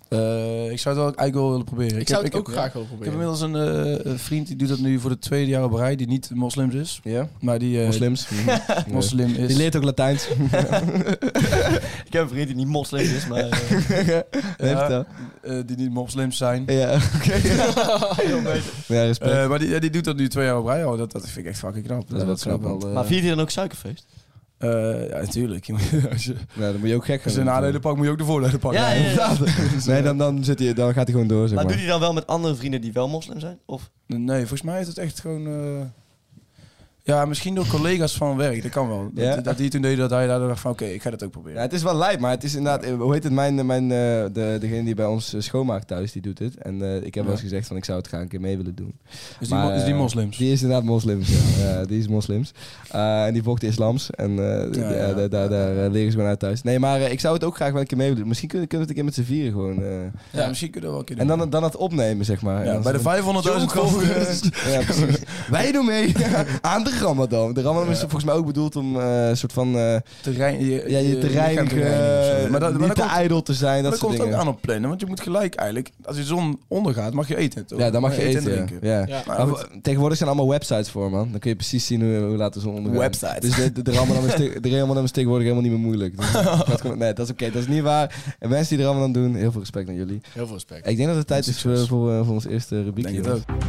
Uh, ik zou het wel, eigenlijk wel willen proberen. Ik, Ik, zou heb, het ik ook heb, graag willen ik heb proberen. inmiddels een uh, vriend die doet dat nu voor de tweede jaar op rij, die niet moslims is. Ja? Maar die uh, Moslims. moslim is. Die leert ook Latijns. Ik heb een vriend die niet moslim is, maar... Uh, Nee, Ja, vertel. uh, die niet moslims zijn. Ja, oké. heel beter. Ja, respect. Uh, maar die, ja, die doet dat nu twee jaar op rij. Oh, dat, dat vind ik echt fucking knap. dat is wel zou ik knap. wel, uh, Maar viert hij dan ook suikerfeest? uh, ja, natuurlijk. Je moet- Als je, Ja, dan moet je ook gek als gaan je een doen. nadelen pakt, moet je ook de voordelen pakken. Ja, ja, ja. Nee, dan, dan, zit hij, dan gaat hij gewoon door, zeg Maar maar. doet hij dan wel met andere vrienden die wel moslim zijn? Of? Nee, volgens mij is het echt gewoon... Uh, ja, misschien door collega's van werk. Dat kan wel. Ja? Dat, dat die toen deden dat hij daardoor dacht van... Oké, ik ga dat ook proberen. Ja, het is wel lijp, maar het is inderdaad... eh, Hoe heet het? Mijn, mijn, eh, de, degene die bij ons eh, schoonmaakt thuis, die doet het. En eh, ik heb wel eens gezegd van ik zou het graag een keer mee willen doen. Is die, Maar, mo- is die eh, moslims? Die is inderdaad moslims, ja. Ja, die is moslims. Uh, en die volgt de islams. En uh, Ja, ja, ja. daar, daar, daar uh, leren ze gewoon uit thuis. Nee, maar uh, ik zou het ook graag wel een keer mee willen doen. Misschien kunnen, kunnen we het een keer met z'n vieren gewoon. Uh, ja, ja, misschien kunnen we wel een keer en doen. dan, dan het opnemen, zeg maar. Ja, En dan bij de zo- vijfhonderdduizend Zo gewoon, volgers. uh, ja, precies. Wij doen mee aan de Ramadan. De Ramadan is volgens mij ook bedoeld om uh, een soort van... Uh, Te rein, je, ja, je te reinigen, reinigen of zo. maar dat, maar niet dat te komt, ijdel te zijn, dat dat soort komt ook dingen. aan op plannen. Want je moet gelijk eigenlijk... Als de zon ondergaat, mag je eten. Toch? Ja, dan mag je eten, en ja. drinken. Ja. Ja. Maar Maar goed. v- tegenwoordig zijn allemaal websites voor, man. Dan kun je precies zien hoe, hoe laat de zon ondergaat. Websites. Dus de, de, de Ramadan is, te- de Ramadan is tegenwoordig helemaal niet meer moeilijk. Dus dat, komt- nee, dat is oké. Dat is niet waar. En mensen die de Ramadan doen, heel veel respect aan jullie. Heel veel respect. Ik denk dat het tijd is voor, voor, uh, voor ons eerste rubriek. Denk het jongens. ook.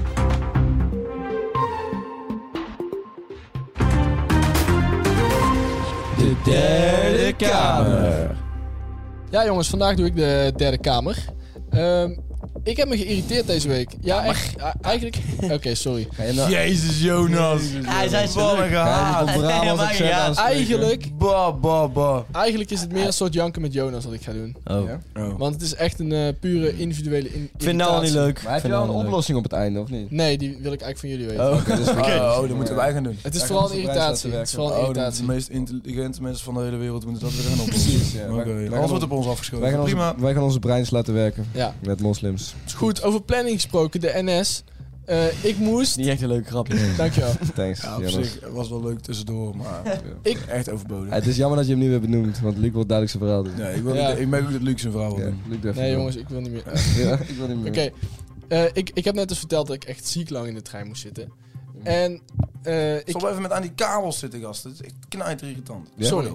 De derde kamer. Ja jongens, vandaag doe ik de derde kamer. Ehm, ik heb me geïrriteerd deze week. Ja, echt. ja, eigenlijk... Oké, sorry. Ga je nou... Jezus, Jonas. Hij zei zo Wat leuk. een gehaat. Ga je niet op Brabants Ja, accent ja, aanspreken? Eigenlijk, Ba, ba, ba. eigenlijk is het meer een soort janken met Jonas wat ik ga doen. Oh. Ja? Oh. Want het is echt een eh, pure individuele in Ik vind het nou al niet irritatie. leuk. Maar heb je Vind wel het een nou oplossing op het einde, of niet? Nee, die wil ik eigenlijk van jullie weten. Oh, oké. dus Oké. Oh, dat moeten wij gaan doen. Het is Wij vooral gaan een onze brein irritatie. laten Het is vooral een Oh, de, de irritatie. meest intelligente mensen van de hele wereld moeten dat weer gaan oplossen. Precies, ja. Oké, Wij- wij gaan alles wordt ons- op ons Wij afgeschoten. gaan, onze, Prima. wij gaan onze breins laten werken. Ja. Met moslims. Goed, over planning gesproken, de N S. Eh, ik moest... Niet echt een leuke grap. Dankjewel. Thanks, Ja, op Jonas. zich het was wel leuk tussendoor, maar Ik- echt overbodig. Het is jammer dat je hem nu weer benoemt, want Luc wil duidelijk zijn verhaal doen. Nee, ik, wil, Ja. ik merk ook dat Luc zijn verhaal wil Ja, doen. Luc doet even Nee door. jongens, ik wil niet meer. Ja, ik wil niet meer. Oké, eh, ik, ik heb net dus verteld dat ik echt ziek lang in de trein moest zitten. En eh, Ik ik... zal wel even met aan die kabels zitten, gast. Het is echt knijter irritant. Ja? Sorry.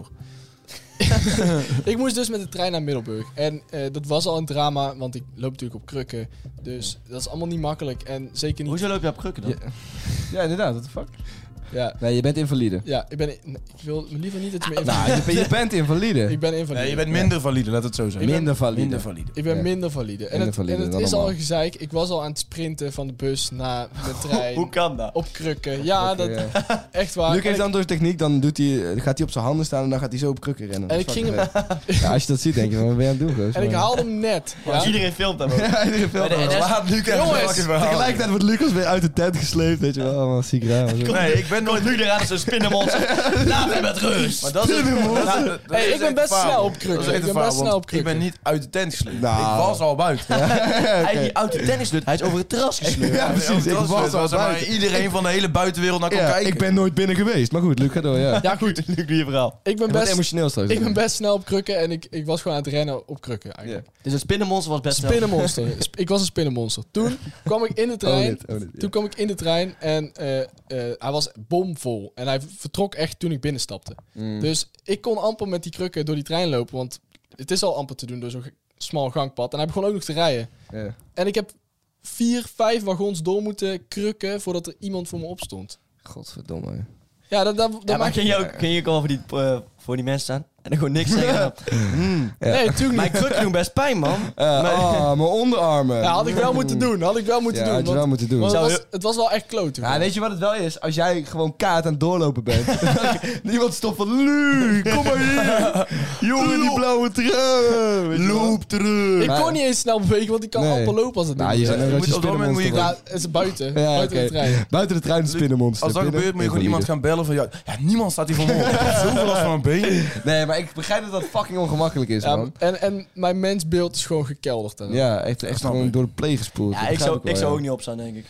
Ik moest dus met de trein naar Middelburg. En eh, dat was al een drama, want ik loop natuurlijk op krukken. Dus dat is allemaal niet makkelijk. En zeker niet... Hoezo loop je op krukken dan? Ja. Ja, inderdaad, what the fuck? Ja, Nee, je bent invalide. ja ik, ben, nee, ik wil liever niet dat je me Nou, invalide... je, bent- je bent invalide. Ik ben invalide. Nee, je bent minder valide, laat het zo zijn. Minder valide. Minder valide. Ik ben Ja. minder valide. En Minder het, valide en het dan is al normaal. een gezeik. Ik was al aan het sprinten van de bus naar de trein. Hoe kan dat? Op krukken. Ja, Oké, dat, ja. echt waar. Luc En heeft ik- dan door de techniek, dan doet hij, gaat hij op zijn handen staan en dan gaat hij zo op krukken rennen. En Dat ik is ging fucking hem... vet. Ja, als je dat ziet, denk je van, wat ben je aan het doen, gozer? En ik haalde hem net. Ja? Iedereen filmt hem ook. Ja, iedereen filmt Bij de hem. N S. Laat Luc even Jongens, een fucking verhaal. Tegelijkertijd wordt Lucas weer uit de tent gesleept, weet je wel. Allemaal ziek raar. maar zo. Nee, ik ben nooit... Nu eraan als een spinnenmonster. Laat hem met rust. Maar dat is... Nou, dat Hey, is ik ben echt best fabel. snel op Dat krukken. is echt Ik ben een fabel, best snel want op krukken. Ik ben niet uit de tent gesleept. Nou. Ik was al buiten. Hij is niet uit de tennis doet, hij is over het terras gesleurd. Ja, precies. Ik Dat was al was waar buiten. iedereen van de hele buitenwereld naar kon Ja, kijken. ik ben nooit binnen geweest. Maar goed, Luc, ga door, ja. Ja, goed. Luc, doe je verhaal. Ik ben Wat best, emotioneel trouwens. ik ben best snel op krukken en ik, ik was gewoon aan het rennen op krukken eigenlijk. Dus het spinnenmonster was best snel. Spinnenmonster. Sp- ik was een spinnenmonster. Toen kwam ik in de trein. Own it, own it, ja. Toen kwam ik in de trein en eh, eh, hij was bomvol. En hij vertrok echt toen ik binnenstapte. Mm. Dus ik kon amper met die krukken door die trein lopen. Want het is al amper te doen door zo'n ge- smal gangpad. En hij begon ook nog te rijden. Ja. En ik heb vier, vijf wagons door moeten krukken voordat er iemand voor me opstond. Godverdomme. Ja, dat, dat, dat Ja, maar maakt kun je ook, kun je ook al voor die, eh, voor die mensen staan? En dan gewoon niks zeggen. Mm. Nee, natuurlijk Mijn niet. krukken doen best pijn, man. Uh, Maar- oh, mijn onderarmen. Ja, had ik wel moeten doen. Had ik wel moeten Ja, doen. had je want- wel moeten doen. want het, Zou was, het was wel echt kloten. Ja, weet je wat het wel is? Als jij gewoon kaart aan het doorlopen bent. Niemand stopt van, Luc, kom maar hier. Jongen, die blauwe trui. Loop terug. Ik Maar- kon niet eens snel bewegen, want ik kan Nee. amper lopen als het Nou, niet je moet. bent Je ook moet als je op dat moment moet je spinnenmonster Ja, het is buiten. Ja, buiten oké. de trein. Buiten de trein een spinnenmonster. Als dat Binnen, gebeurt, moet je gewoon iemand invalide. gaan bellen van... Ja, ja niemand staat hier voor me op. Ik heb zoveel last van mijn been. Nee, maar ik begrijp dat dat fucking ongemakkelijk is, Ja, man. en, en mijn mensbeeld is gewoon gekelderd. daarna. Ja, echt, echt snap gewoon ik. door de pleeg gespoeld. Ja, Dat ik begrijp zou, wel, ik zou ja. ook niet opstaan, denk ik.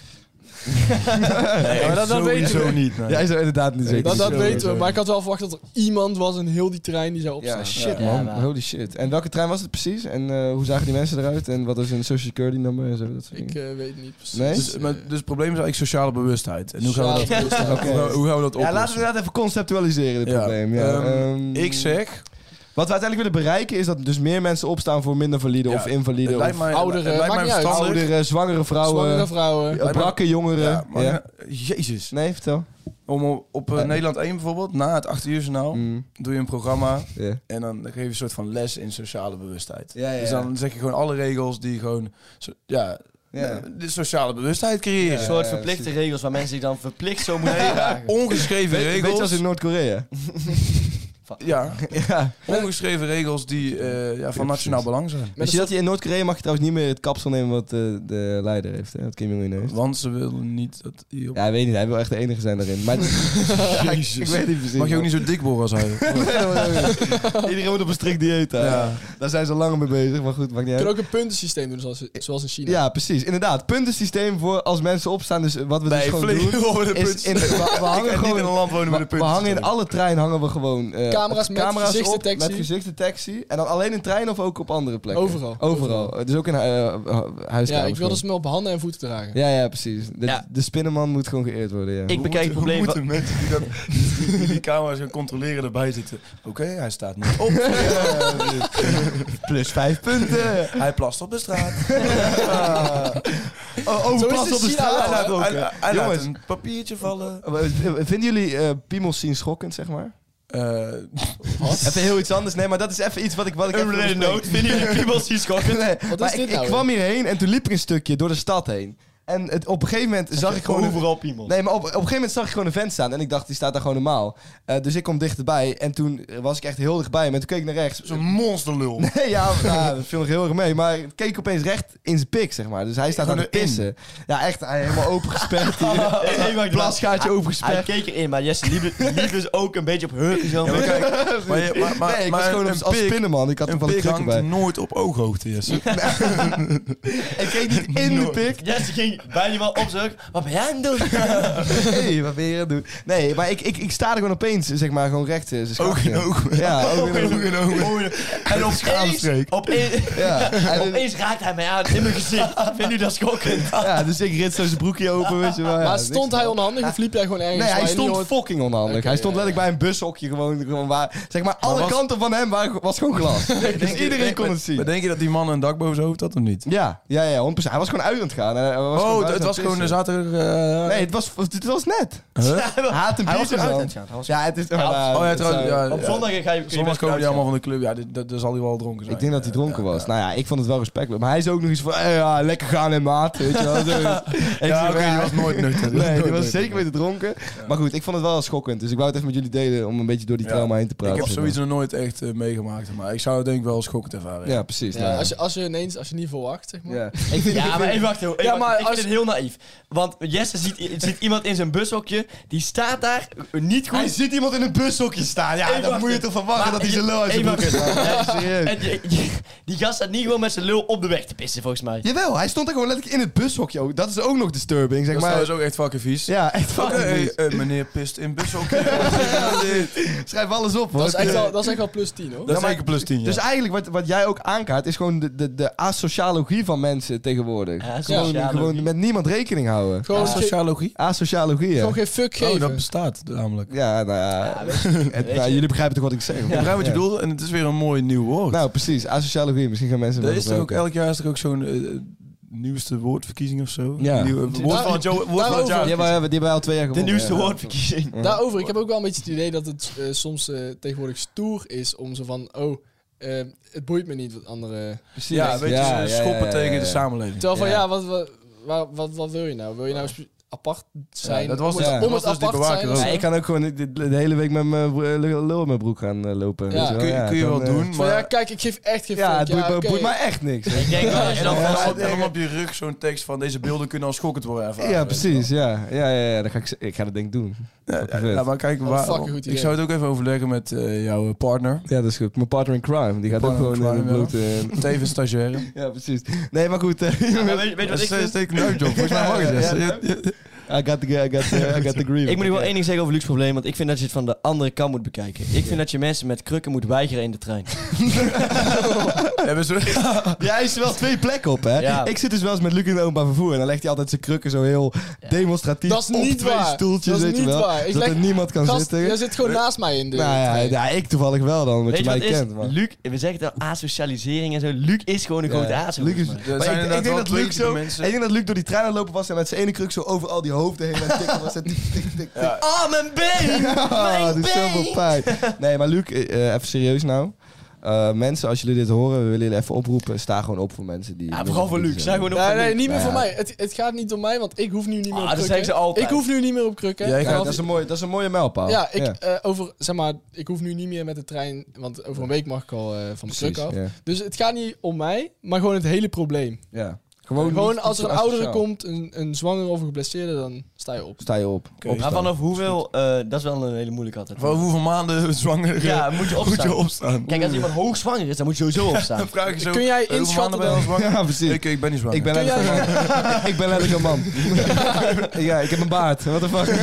Nee, maar dat- dat weten sowieso we. niet. Nee. Jij zou inderdaad niet zeker. Dat, dat zo, weten zo. we. Maar ik had wel verwacht dat er iemand was in heel die trein die zou opstaan. Ja, shit Ja, man. maar- Holy shit. En welke trein was het precies? En uh, hoe zagen die mensen eruit? En wat is een social security nummer en zo? Dat soort Ik dingen? uh, weet niet precies. Nee? Dus, maar, dus het probleem is eigenlijk sociale bewustheid. En hoe gaan we dat, Sociale bewustheid. hoe, gaan we- hoe gaan we dat Ja, oplossen? laten we inderdaad even conceptualiseren, dit Ja. probleem. Ja. Ehm, Ehm, ik zeg... Wat we uiteindelijk willen bereiken is dat dus meer mensen opstaan voor minder valide Ja, of invalide. het lijkt Of mij, ouderen, het lijkt maakt mij niet uit. verstandig. ouderen, zwangere vrouwen, Zwangere vrouwen. ja, brakke jongeren. Ja, maar, Ja. Jezus. Nee, vertel. Om op, op eh, Eh. Nederland één bijvoorbeeld, na het acht uur journaal, Mm, doe je een programma ja. en dan geef je een soort van les in sociale bewustheid. Ja, ja, Dus ja. dan zeg je gewoon alle regels die gewoon, zo, ja, Ja. de sociale bewustheid creëren. Een soort Ja, verplichte precies. regels waar mensen zich dan verplicht zo moeten gedragen. Ongeschreven Weet, regels. weet je als in Noord-Korea? Ja, Ja. ongeschreven regels die eh, ja, van nationaal belang zijn. Wist je dat je in Noord-Korea mag je trouwens niet meer het kapsel nemen wat uh, de leider heeft, hè? Wat Kim Jong-un heeft. Want ze willen niet dat hij op... Ja, ik weet niet. Hij wil echt de enige zijn daarin. Maar ja, ik, ik weet niet precies. Mag je ook niet zo dik worden als hij? Nee, dat mag ook niet. Iedereen moet op een strikt dieet. hè. Ja. Daar zijn ze langer mee bezig, maar goed, maakt niet Je uit. kan ook een puntensysteem doen, zoals, zoals in China. Ja, precies. Inderdaad. Puntensysteem voor als mensen opstaan. Dus wat we dus gewoon doen... Is in, we, we hangen niet gewoon... in een land wonen met een we, we hangen in puntensysteem. alle treinen hangen we gewoon uh, Camera's met camera's op, gezichtsdetectie. met gezichtsdetectie. En dan alleen in treinen of ook op andere plekken? Overal. Overal. Dus ook in uh, huiskamers. Ja, ik wil dus gewoon. me op handen en voeten dragen. Ja, ja, precies. De, Ja. de spinnenman moet gewoon geëerd worden, ja. Ik bekijk het probleem Hoe van... moeten mensen die, dat, die, die camera's gaan controleren erbij zitten? Oké, hij staat niet op. Plus vijf punten. Hij plast op de straat. Oh, oh Zo is plas het op de China straat. wel, Hij laat hè? ook, Hij, hè. hij laat Jongens, een papiertje vallen. vinden jullie uh, piemels zien schokkend, zeg maar? Uh, Even heel iets anders. Nee, maar dat is even iets wat ik... Wat ik even wil Unrelated bespreken. note, vinden jullie piemels zien schokken? Nee, Wat maar is ik, dit ik nou kwam hierheen en toen liep ik een stukje door de stad heen. En het, op een gegeven moment zag ik gewoon... Overal piemels. Nee, maar op, op een gegeven moment zag ik gewoon een vent staan. En ik dacht, die staat daar gewoon normaal. Uh, dus ik kom dichterbij. En toen was ik echt heel dichtbij. Maar toen keek ik naar rechts. Zo'n monsterlul. Nee, ja, nou, dat viel nog heel erg mee. Maar ik keek opeens recht in zijn pik, zeg maar. Dus hij staat aan het Gewoon pissen. Ja, echt. Hij helemaal opengesperd. Hey, hey, wacht, Plasgaatje Hij opengesperd. keek erin, maar Jesse liep, liep dus ook een beetje op hurry zo. Ja, maar kijk, maar, je- maar, maar, nee, ik maar was gewoon een als pik- spinnenman. Ik had Een toevallig pik kruk hangt erbij. nooit op ooghoogte, Jesse. Ik keek niet in de pik. Jesse ging bij die man op zijn rug. Wat ben jij aan het doen? Hey, wat ben je aan het doen? Nee, maar ik, ik, ik sta er gewoon opeens, zeg maar, gewoon recht. eh, zijn Oog in schakje. oog. Ja, oog in oog. En opeens, schaamstreek. opeens, Ja, en, opeens raakt hij mij aan in mijn gezicht. Vindt u dat schokkend? ja, dus ik rit zo zijn broekje open, weet je wel. Ja, Maar niks stond hij aan. onhandig of liep hij gewoon ergens Nee, waar hij je niet stond hoort? fucking onhandig. Oké, hij stond ja, letterlijk bij een bushokje gewoon, gewoon waar... Zeg maar, alle was- kanten van hem waren, was gewoon glas. Dus iedereen kon het zien. Maar denk je dat die man een dak boven zijn hoofd had of niet? Ja, ja, ja, honderd procent. Hij was gewoon uit aan het gaan. Hij was gewoon Oh, buiten het aan was gewoon een pissen. zaterdag... uh, Nee, het was, het was net. Huh? Hij had een Hij was biertje gewoon uit dan. aan het gaan. Hij was- Ja, het is... Ja, nou, Oh ja, het trouwens, zou- ja, Op ja. zondag ga je... kun je Zondag best komen die allemaal uitgaan. van de club. Ja, dit- dat, dat zal hij wel dronken zijn. Ik denk dat hij Ja, dronken ja, was. ja. Nou ja, ik vond het wel respectloos. Maar hij is ook nog iets van, eh, ja, lekker gaan in maat. Weet je wel. Zo. Ik Ja, zeg, oké, die was nooit nuchter. Nee, die Nooit was nuchter. zeker weten dronken. Maar goed, ik vond het wel schokkend. Dus ik wou het even met jullie delen om een beetje door die Ja. trauma heen te praten. Ik heb zeg zoiets maar. nog nooit echt uh, meegemaakt. Maar ik zou het denk ik wel schokkend ervaren. Ja, precies. Ja, nou, als, je, als je ineens, als je niet verwacht, zeg maar. ja. Ik vind, Ja, maar even wachten. Even Ja, wachten. maar ik als- vind het heel naïef. Want Jesse ziet, ziet iemand in zijn bushokje. Die staat daar niet goed. Hij ziet iemand in een bushokje staan. Ja, Even dan moet je wachten. toch verwachten Maar dat hij zijn je- lul uit zijn even broek heeft. Ja, serieus. En die, die, die gast staat niet gewoon met zijn lul op de weg te pissen, volgens mij. Jawel, hij stond er gewoon letterlijk in het bushokje ook. Dat is ook nog disturbing, zeg Dat is maar. trouwens ook echt fucking vies. Ja, echt fucking Hey, vies. eh, meneer pist in bushokje. Schrijf alles op, hoor. Dat is, echt wel, dat is echt wel plus tien, hoor. Dat is maar- zeker plus tien, ja. Dus eigenlijk wat, wat jij ook aankaart is gewoon de, de, de asocialogie van mensen tegenwoordig. Ja, gewoon, socialogie. gewoon met niemand rekening houden. Gewoon, geen, Sociologie? Asocialogie, ja. gewoon geen fuck geven. Oh, dat bestaat namelijk. Ja, nou ja. Ja, weet het- weet nou, je. jullie begrijpen toch wat ik zeg? Ik begrijp wat je bedoelt en het is weer een mooi nieuw woord. Nou, precies. Asocialogie. Misschien gaan mensen er wel is er ook, gebruiken. elk jaar is er ook zo'n eh, nieuwste woordverkiezing of zo. Ja. Nieuw, eh, woord van het jo- woord van het daarover- jaar. Die hebben, die hebben wij al twee jaar De gewonnen. nieuwste ja. woordverkiezing. Ja. Daarover, ik heb ook wel een beetje het idee dat het eh, soms eh, tegenwoordig stoer is om zo van, oh, eh, het boeit me niet wat andere... Precies. Ja, weet je, Ja, ze ja, schoppen ja, tegen ja, de ja. samenleving. Terwijl van, Ja. ja, wat, wat, wat, wat, wat wil je nou? Wil je nou spe- apart zijn. Ja, dat was om dus- het, dat om was het dus die apart bewaker zijn. ook. Ja, ik kan ook gewoon de, de, de hele week met mijn bro- lul in mijn broek gaan uh, lopen. Ja. weet je wel. Kun, je- Ja, kun je dan, wel uh, doen, Van, maar... ja, kijk, ik geef echt geen Ja, fuck. het boeit, me- oké. boeit mij echt niks. Ik denk wel, als je dan En dan, van... op, en dan op je rug zo'n tekst van deze beelden kunnen als schokkend worden ervaren. Ja, weet je precies. Ja, ja, ja, ja. Dan ga ik, ik ga dat denk ik doen. wel. Ja, vet. ja, maar kijk, Wat waar, fucking goed ik idee. zou het ook even overleggen met eh, jouw partner. Ja, dat is goed. Mijn partner in crime. Die gaat ook Partner in gewoon in het crime, bloed. uh, Tevens stagiaire. ja, precies. Nee, maar goed. uh, Ja, maar weet, weet je wat ik Dat vind? is steeds een uitjob. Volgens mij mag je Ja, dat. ja. I got the, I got the, I got the green. Ik moet nog wel één ding zeggen over luxe probleem, want ik vind dat je het van de andere kant moet bekijken. Ik vind dat je mensen met krukken moet weigeren in de trein. Hebben ze... Ja, hij is er wel twee plekken op, hè? Ja. Ik zit dus wel eens met Luc in de openbaar vervoer en dan legt hij altijd zijn krukken zo heel demonstratief Dat is op niet twee waar. stoeltjes, Dat is weet je niet wel. waar. Ik Zodat leg- er niemand kan Gast, zitten. jij zit gewoon naast mij in de Nou ja, trein. ja, ik toevallig wel dan, omdat Weet je je mij wat het is? kent. Maar. Luc, we zeggen het al, asocialisering en zo. Luc is gewoon een grote Ja, aso. Luc is, volgens mij. Er maar zijn ik, ik, inderdaad denk wel dat twee Luc typen zo, mensen. ik denk dat Luc door die trein aan het lopen was en met zijn ene kruk zo over al die hoofden heen aan het tikken was. En tik, tik, tik, tik. Ja. Oh, mijn been! Ah, Mijn dat is zoveel been! pijn. Nee, maar Luc, eh, even serieus nou. Uh, mensen, als jullie dit horen, we willen jullie even oproepen. Sta gewoon op voor mensen die... Ja, vooral voor Luc. Zeg gewoon op Nee, voor nee, Luc. niet meer Nou voor ja. mij. Het, het gaat niet om mij, want ik hoef nu niet meer Ah, op dat krukken. zeggen ze altijd. Ik hoef nu niet meer op krukken. Jij Ja, gaat- dat, is een mooie, dat is een mooie mijlpaal. Ja, ik, eh, over, zeg maar, ik hoef nu niet meer met de trein, want over een week mag ik al eh, van de Precies, kruk af. ja. Dus het gaat niet om mij, maar gewoon het hele probleem. Ja. Gewoon, Gewoon, niet- als er niet een zo oudere asociaal. komt, een, een zwangere of een geblesseerde, dan sta je op. Sta je op. Oké. Maar Opstaan. vanaf hoeveel... eh, dat is wel een hele moeilijke altijd. Voor hoeveel maanden zwanger Ja, moet je moet opstaan. je opstaan? Kijk, als iemand hoogzwanger is, dan moet je sowieso opstaan. Dan vraag je zo... Kun jij hoeveel inschatten maanden ben je al zwanger? Ja, precies. Ik, ik ben niet zwanger. Ik ben Kun letterlijk een man. ik ben letterlijk een man. ja, ik heb een baard. What the fuck?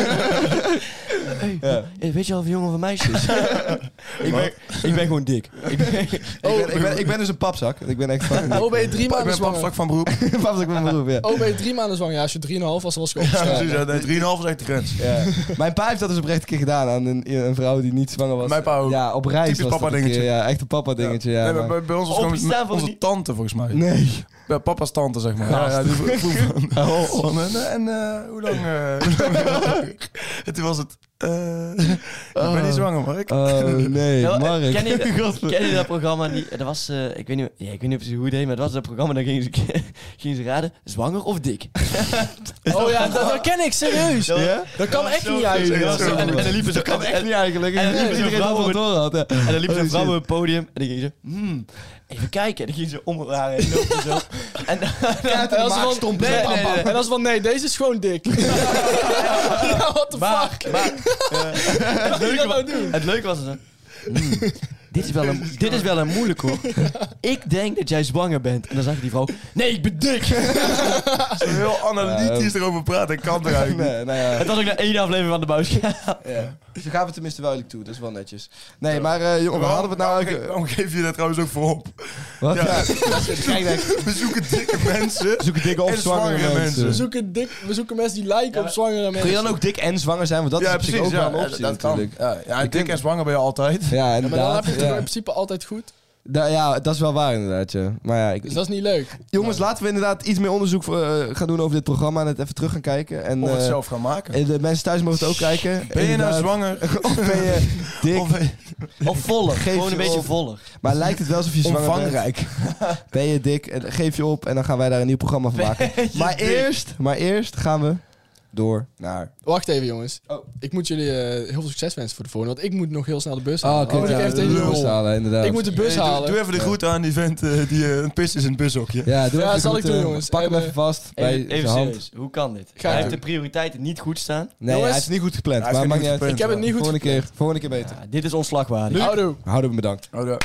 ja. Eh, Weet je al of jongen of een meisje is? ik, ben, ik ben gewoon dik. Ik ben, ik, ben, ik, ben, ik ben dus een papzak. Ik ben echt fucking Oh, ben je drie Ik maanden ben zwanger? papzak van beroep. papzak met mijn beroep, ja. Oh, ben je drie maanden zwanger? Ja, als je drieënhalf was, dan was ik Ja, opgestaan. precies. Ja, nee, drieënhalf is echt de grens. ja. Mijn pa heeft dat dus oprecht een keer gedaan aan een, een vrouw die niet zwanger was. Mijn pa ook. Ja, op reis Typisch was dat papa een keer. dingetje. Ja, echt een papa dingetje, ja. Nee, maar- maar bij, bij ons was Oh, gewoon die staan van onze die- tante, volgens mij. Nee. Bij papa's tante, zeg maar. Ja, ja, die vroeg vroeg van, van, en, en eh, hoe lang... eh, hoe lang en toen was het... eh, ik ben niet zwanger, Mark. Oh, nee, Nou, eh, Mark. ken, je, ken je dat programma? Die, dat was, eh, ik, weet niet, ja, ik weet niet precies hoe het heet, maar dat was dat programma. Dan gingen ze, gingen ze raden, zwanger of dik? Oh ja, dat, dat ken ik, serieus. Ja? Dat kan echt niet Ja, uit. dat is En, zo en, en dan liepen ze... Dat kan echt en- niet eigenlijk. en dan liepen ze Iedereen vrouwen dat met- het door had. Ja. En dan liep Oh, zo'n vrouw shit. op het podium en dan ging ze... Hmm, even kijken. En dan ging ze om haar heen lopen zo. En dan... Ja, En als ze van, maakstompen nee, zo nee, nee. aanpakken. En als ze van, nee, deze is gewoon dik. ja, what the Maar, fuck? maar Wat wil je dat nou doen? het leuke was het... Hmm, dit, is wel een, dit is wel een moeilijk hoor. Ik denk dat jij zwanger bent. En dan zag je die vrouw... Nee, ik ben dik. Zo heel analytisch erover praten, ik kan eruit niet. Nee, nou ja. Het was ook na één aflevering van de buis. Ja. Ze gaven tenminste wel eerlijk toe, dat is wel netjes. Nee, maar uh, jongen, we hadden we het nou Waarom, eigenlijk... waarom geef je dat trouwens ook voor op? Wat? Ja. Ja. Dat is kijk, We zoeken dikke mensen. zoeken dikke of En zwangere zwangere mensen. mensen. We zoeken, dik, we zoeken mensen die lijken op zwangere mensen. Kun je dan ook dik en zwanger zijn? Want dat ja, is op zich precies. ook Ja, wel een optie dat kan. natuurlijk. Ja, ja, Je dik kunt- en zwanger ben je altijd. Ja, Ja, maar dan inderdaad. heb je het toch Ja. in principe altijd goed. Da- ja, dat is wel waar inderdaad, ja. Maar ja, ik, Dus dat is niet leuk. jongens, laten we inderdaad iets meer onderzoek voor, eh, gaan doen over dit programma en het even terug gaan kijken. En, Of het eh, zelf gaan maken. en de mensen thuis mogen het ook kijken. Ben je nou Inderdaad. zwanger? Of ben je dik? Of ben je Of voller. Geef Gewoon je een beetje op. voller. Maar lijkt het wel alsof je zwanger bent? omvangrijk? Ben je dik? En geef je op en dan gaan wij daar een nieuw programma van maken. Maar eerst, maar eerst gaan we door naar... Wacht even, jongens. Oh. Ik moet jullie eh, heel veel succes wensen voor de volgende. Want ik moet nog heel snel de bus Oh, halen. kijk, moet ik ja, even tegen de jullie- bus halen, inderdaad. Ik moet de bus Hey, doe- halen. Doe even de groet aan die vent eh, die eh, een pis is in het bushokje. Ja, doe Ja, even zal goed, ik doen, eh, jongens. Pak hem En, even vast bij Even, zijn even hand. serieus. Hoe kan dit? Ga Hij ik heeft de doen. prioriteiten niet goed staan. Nee, Jongens. hij is niet goed gepland. Hij is Maar niet maakt niet goed uit. Ik heb het niet goed Volgende keer, volgende keer beter. Ja, dit is onslagwaardig. Houdoe. Houden we bedankt. Oh, ja.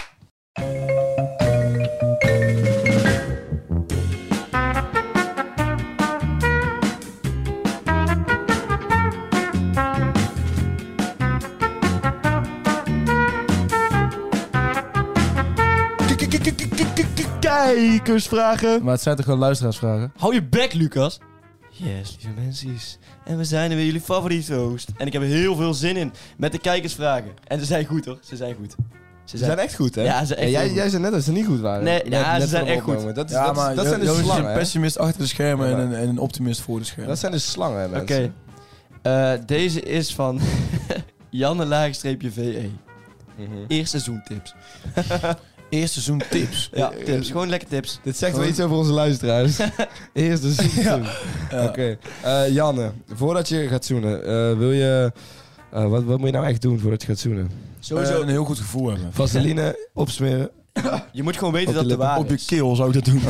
Kijkersvragen. Maar het zijn toch gewoon luisteraarsvragen? Hou je bek, Lucas. Yes, lieve mensen. En we zijn er weer, jullie favoriete host. En ik heb er heel veel zin in met de kijkersvragen. En ze zijn goed, hoor. Ze zijn goed. Ze Ze zijn echt goed, hè? Ja, ze zijn echt jij, heel goed. jij zei net dat ze niet goed waren. Nee, Net- ja, net ze zijn voor de echt goed. opname. Dat, is, Ja, dat, maar is- dat zijn de Jo- Jo is slangen, een hè? pessimist achter de schermen Ja, en, maar- een, en een optimist voor de schermen. Dat zijn de slangen, hè, Oké. mensen. Eh, deze is van Janne Laagstreepje V E. Mhm. Eerste seizoentips. Eerste seizoen tips. Ja, tips. Gewoon lekker tips. Dit zegt wel iets over onze luisteraars. Eerste seizoen. Ja. Oké. Okay. Uh, Janne, voordat je gaat zoenen, uh, wil je... Uh, wat, wat moet je nou echt doen voordat je gaat zoenen? Sowieso uh, een heel goed gevoel hebben. Vaseline opsmeren. Je moet gewoon weten Op dat de het de waar Op je is. keel zou ik dat doen.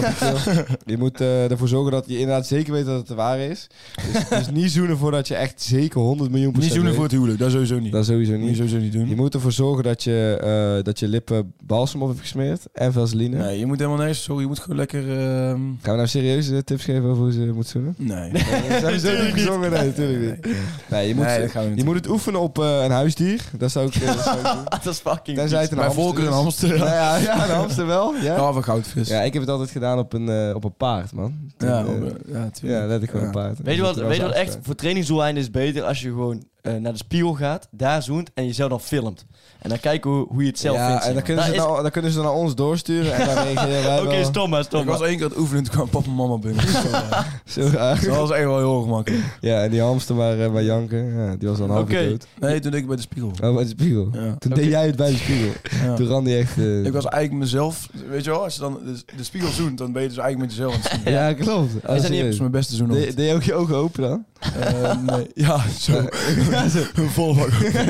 Je moet uh, ervoor zorgen dat je inderdaad zeker weet dat het de waar is. Dus, dus niet zoenen voordat je echt zeker honderd miljoen procent Niet zoenen voor weet. het huwelijk, dat sowieso niet. Dat sowieso Moet je niet. sowieso niet doen. Je moet ervoor zorgen dat je, uh, dat je lippen balsem op hebt gesmeerd en vaseline. Nee, je moet helemaal nergens zo. Je moet gewoon lekker... Uh... Gaan we nou serieuze tips geven over hoe ze moet zoenen? Nee. Nee, sowieso niet gezongen, nee, natuurlijk niet. Nee, je moet, Nee, dat gaan we niet je doen. moet het oefenen op uh, een huisdier. Dat zou ik, uh, dat zou ik doen. Dat is fucking Tenzij het een Bij hamster voorkeur een is. hamster. Nou Ja, ja, ja, een hamster wel. Ja, ja of een goudvis. ja ik heb het altijd gedaan op een, uh, op een paard, man. Toen, Ja, uh, op, uh, ja, tuurlijk. ja, let ik gewoon Ja. een paard. Weet je wat, Dat was weet je wat de echt afspraak. voor trainingsdoeleinden is beter als je gewoon uh, naar de spiegel gaat, daar zoent en jezelf dan filmt. En dan kijken hoe, hoe je het zelf ja, vindt. en dan zeg kunnen, maar. ze Dat nou, dan kunnen ze naar ons doorsturen en dan reageren wij is- Oké, wel. stom maar, stom Ik was maar. één keer aan het oefenen en toen kwam papa en mama binnen. Zo raar. Dat was echt wel heel gemakkelijk. Ja, en die hamster maar, uh, maar janken, ja, die was al een half Oké. uur dood. Nee, toen deed ik bij de spiegel. Oh, bij de spiegel. Ja. Toen Oké. deed jij het bij de spiegel. Ja. Toen ran die echt... uh, Ik was eigenlijk mezelf... Weet je wel, als je dan de, de spiegel zoent, dan ben je dus eigenlijk met jezelf aan het zien. Ja, klopt. Oh, dat niet- Dat serieus. is mijn beste zoen Deed ooit. deed je ook je ogen open dan? Uh, nee. Ja, zo. Ja, zo. Vol van.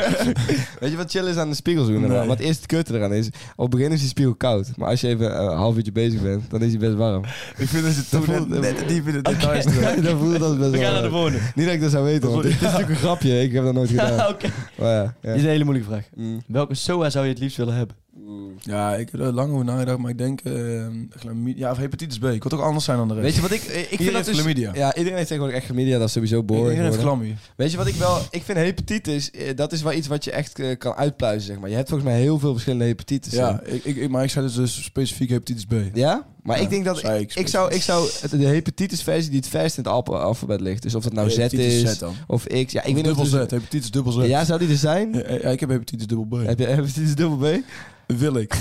Weet je wat chill is aan de spiegel zoenen? Nee. Wat eerst het kutte eraan is, op het begin is die spiegel koud. Maar als je even uh, een half uurtje bezig bent, dan is hij best warm. Ik vind dat je Dat toen voelt- net, net diep in de details Ja, dan voelt het als best We gaan warm. naar de volgende. Niet dat ik dat zou weten, want dit is natuurlijk een grapje. Ik heb dat nooit gedaan. Oké. Maar ja, ja. Dit is een hele moeilijke vraag. Mm. Welke S O A zou je het liefst willen hebben? Ja, ik heb er lang over nagedacht, maar ik denk... Uh, chlamydia, ja, of hepatitis B. Ik wil toch anders zijn dan de rest. Weet je wat ik... Ik vind Iedereen dat heeft dus... chlamydia. Ja, iedereen heeft tegenwoordig echt chlamydia. Dat is sowieso boring. Iedereen heeft geworden. chlamydia. Weet je wat ik wel... Ik vind hepatitis, eh, dat is wel iets wat je echt eh, kan uitpluizen, zeg maar. Je hebt volgens mij heel veel verschillende hepatitis. Ja, ik, ik, maar ik zei dus, dus specifiek hepatitis B. Ja? Maar Ja, ik denk dat... zei Ik, ik ik, zou, ik zou... De hepatitis versie die het verst in het alp- alfabet ligt. Dus of dat nou Z Hepatitis is... Z dan. Of X. Ja, ik Ik weet niet dubbel of Z, het- hepatitis dubbel Z. Ja, zou die er zijn? Ja, ja, ik heb hepatitis dubbel B. Heb je hepatitis dubbel B? Wil ik.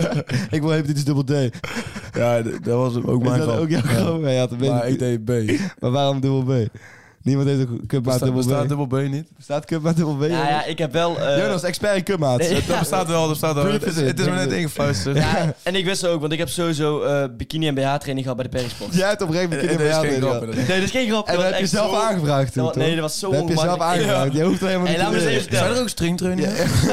Ik wil hepatitis dubbel D. Is Ja, d- dat was ook mijn dat grap. ook jouw Ja. grap? Ja, je had een beetje- Maar ik deed B. Maar waarom dubbel B? Niemand heeft een cupmaat Bestaat, dubbel bestaat B. dubbel B niet? Bestaat cupmaat dubbel B? Ja, ja, ik heb wel... eh, Jonas, expert in cupmaat. Nee. Dat bestaat wel, dat bestaat wel. Het is, het is me net ingefluisterd. ja, en ik wist het ook, want ik heb sowieso eh, bikini en B H-training gehad bij de Perisport. Jij hebt oprecht En- bekend en bij dat is jou geen mee, grap, ja. inderdaad. Nee, dat is geen grap. En dat dat was heb je echt zelf zo- aangevraagd toen, Dat wa- toch? Nee, dat was zo Dat heb je zelf ongemakkelijk. aangevraagd. Je hoeft er helemaal Hey, niet laat te me eens leren. even vertellen. Zijn er ook stringtrainingen?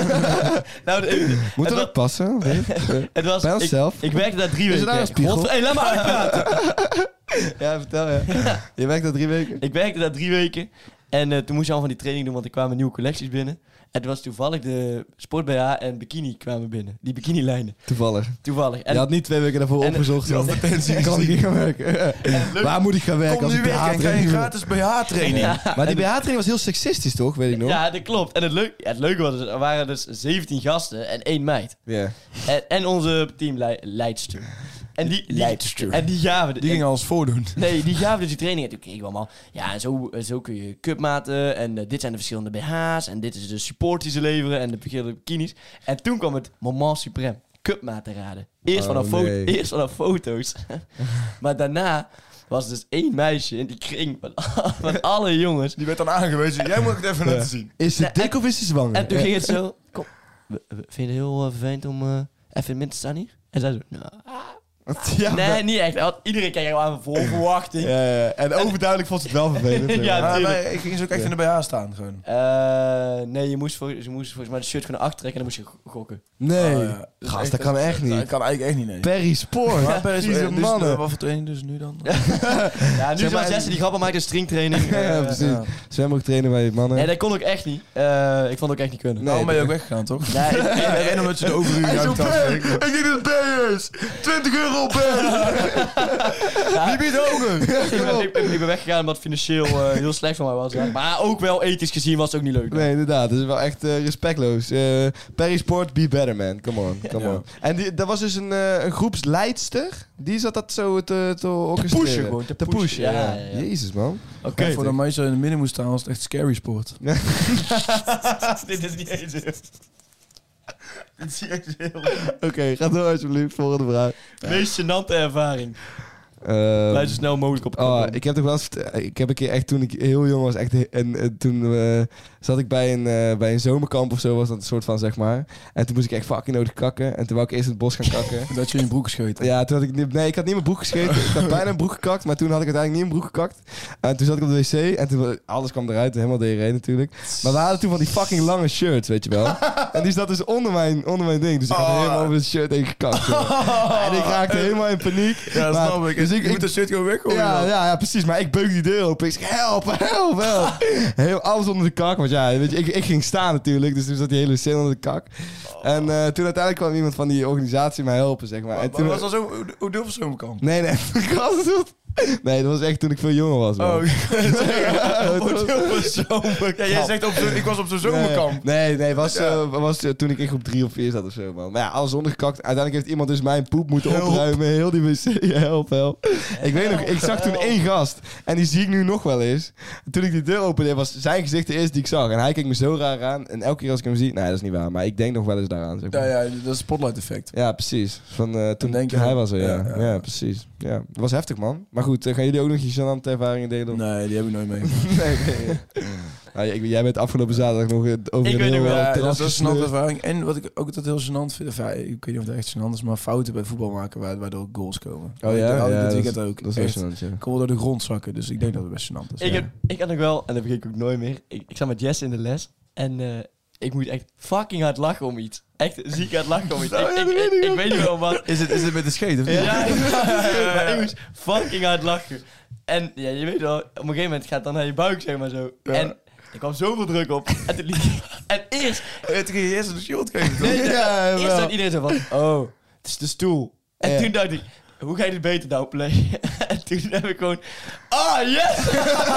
Nou, de- Moet het er wa- ook passen? of niet? Het was, Bij ik, onszelf? ik werkte daar drie Is er weken. daar een spiegel? Godver- Hey, laat me uitpraten. Ja, vertel ja. Je werkt al drie weken. Ik werkte daar drie weken. En uh, toen moest je al van die training doen, want er kwamen nieuwe collecties binnen. En toen was toevallig de sport B H en bikini kwamen binnen. Die bikini-lijnen. Toevallig. Toevallig. En Je had niet twee weken daarvoor en- opgezocht. Ja, van, kan ik niet gaan werken? Waar moet ik gaan werken Kom als nu ik weer en krijg je B H-training doe? gratis B H-training. Ja. Maar die B H-training was heel seksistisch, toch? Weet ik nog. Ja, dat klopt. En het, leuk, ja, het leuke was, dus, er waren dus zeventien gasten en één meid. Ja. En, en onze teamleidster. En die, die, Leidster. en die gaven... Die gingen alles voordoen. Nee, die gaven dus die training. En toen kregen we allemaal... Ja, en zo, zo kun je cupmaten. En uh, dit zijn de verschillende B H's. En dit is de support die ze leveren. En de verschillende bikinis. En toen kwam het moment suprême. Cupmaten raden. Eerst, Oh, vanaf, fo- nee. eerst vanaf foto's. Maar daarna was dus één meisje in die kring van, van alle jongens. Die werd dan aangewezen. Jij moet het even laten zien. Is ze Nee, dik of is ze zwanger? En toen ging het zo... Kom, we- we- vind je het heel uh, vervelend om uh, even in het midden te staan hier? En zij zo... Nou, Ja, nee, maar- niet echt. Hij had- Iedereen kijkt hem aan vol verwachting. Ja, ja. En overduidelijk vond ze het wel vervelend. Ja, ja. Maar tuurlijk. wij- ik ging dus ook echt in de B H staan. Gewoon. Uh, nee, je moest, voor, je moest volgens mij de shirt gewoon naar achter trekken en dan moest je gokken. Nee. Oh, ja. Dus Gast, echt- dat kan echt Dat niet. kan eigenlijk echt niet, nee. Perry Sport. Maar per is, Vieze dus, mannen. uh, wat voor training dus nu dan? Ja, nu Zeg zoals maar- Jesse die grappen maakt, een stringtraining. Ja, Uh, precies. Ja. Zwembroek trainen bij mannen. nee, dat kon ik echt niet. Uh, ik vond het ook echt niet kunnen. Nee, Daarom ben je dat- ook weggegaan, toch? Nee, ik- ik- En omdat je de overuren uit had gekregen. Ik denk dat het B is. twintig euro op B. ja, Wie biedt hoger? ik, ben, ik, ben, ik ben weggegaan omdat het financieel uh, heel slecht voor mij was. Ja. Maar ook wel ethisch gezien was het ook niet leuk. Nee, inderdaad. Dat is wel echt uh, respectloos. Uh, Perry Sport, be better, man. Come on, come Ja. on. En die, dat was dus een, uh, een groepsleidster. Die zat dat zo te, te orchestreren. pushen gewoon, te Te pushen. pushen, ja. Ja, ja, ja. Jezus, man. Oké. Ja, voor de meisje in het midden moest staan was het echt scary sport. Dit is niet eens heel... Dit is niet eens heel... Oké, ga door alsjeblieft. Volgende vraag. Meest gênante ervaring. Uh, Blijf zo snel mogelijk op. Oh, ik heb toch wel eens... Ik heb een keer echt, toen ik heel jong was, echt... En, en toen uh, zat ik bij een, uh, bij een zomerkamp of zo, was dat een soort van, zeg maar. En toen moest ik echt fucking nodig kakken. En toen wou ik eerst in het bos gaan kakken. Dat je in je broek gescheten. Ja, toen had ik... Nee, ik had niet in mijn broek gescheten. Ik had bijna in mijn broek gekakt, maar toen had ik uiteindelijk niet in mijn broek gekakt. En toen zat ik op de wc en toen... Alles kwam eruit, helemaal diarree natuurlijk. Maar we hadden toen van die fucking lange shirts, weet je wel. En die zat dus onder mijn, onder mijn ding. Dus ik had Oh. helemaal over het shirt heen gekakt. Oh. En ik raakte helemaal in paniek. Ja, dat Maar- snap ik. Dus Dus ik, je moet ik de shit gewoon weggooien. ja, dan. ja, ja, precies. Maar ik beuk die deur open. Ik zeg, help, help, help. Heel, alles onder de kak. Want ja, weet je, ik, ik ging staan natuurlijk. Dus toen zat die hele scène onder de kak. En uh, toen uiteindelijk kwam iemand van die organisatie mij helpen, zeg maar. En Maar toen, was al zo... Hoe, hoe durf je zo'n kamp? Nee, nee. Ik was het. Nee, dat was echt toen ik veel jonger was. Man. Oh, Ja, op dat was- zomerkamp. Ja, jij zegt op zo, ik was op zo'n zomerkamp. Nee, nee, nee was, Ja. uh, was uh, toen ik in groep drie of vier zat of zo, man. Maar ja, alles ondergekakt. Uiteindelijk heeft iemand dus mijn poep moeten Help. opruimen. Heel die wc, help, help. Ik weet nog, ik zag toen één gast. En die zie ik nu nog wel eens. Toen ik die deur opende, was zijn gezicht de eerste die ik zag. En hij keek me zo raar aan. En elke keer als ik hem zie, nee, dat is niet waar. Maar ik denk nog wel eens daaraan, zeg maar. Ja, ja, dat is spotlight effect. Ja, precies. Van, uh, toen denk je hij wel. was er, ja. Ja, Ja, ja. precies. Ja, dat was heftig, man. Maar goed, uh, gaan jullie ook nog je gênante ervaringen delen? Of? Nee, die heb ik nooit mee. nee, nee. Nou, ik, jij bent afgelopen zaterdag nog uh, over Ik een weet heel nog wel, uh, Ja, terras dat is een gesleurd. ervaring. En wat ik ook altijd heel gênant vind, of ja, ik weet niet of het echt gênant is, maar fouten bij voetbal maken wa- waardoor goals komen. Oh ja? Dat had ik Ja, dit dat weekend is- ook. Dat is Echt. wel gênant, ja. Ik kon wel door de grond zakken, dus ik denk dat het best gênant is. Ik, Ja. heb, ik had nog wel, en dat vergeet ik ook nooit meer. Ik, ik zat met Jess in de les en uh, ik moet echt fucking hard lachen om iets. Echt ziek hard lachen om iets. Nou, ik, ja, ik, dat weet ik, ik ik wel. weet niet wel wat. Is het, is het met de scheet of niet? Ja, maar ik moest fucking hard lachen. En ja, je weet wel, op een gegeven moment gaat het dan naar je buik, zeg maar zo. Ja. En er kwam zoveel druk op. En, toen liet ik- en eerst, Ja, toen ging je eerst een shield geven, toch? nee, nee, Ja, eerst wel. dacht iedereen zo van, oh, het is de stoel. En Ja. toen dacht ik, hoe ga je dit beter downplayen? En toen heb ik gewoon, ah, yes!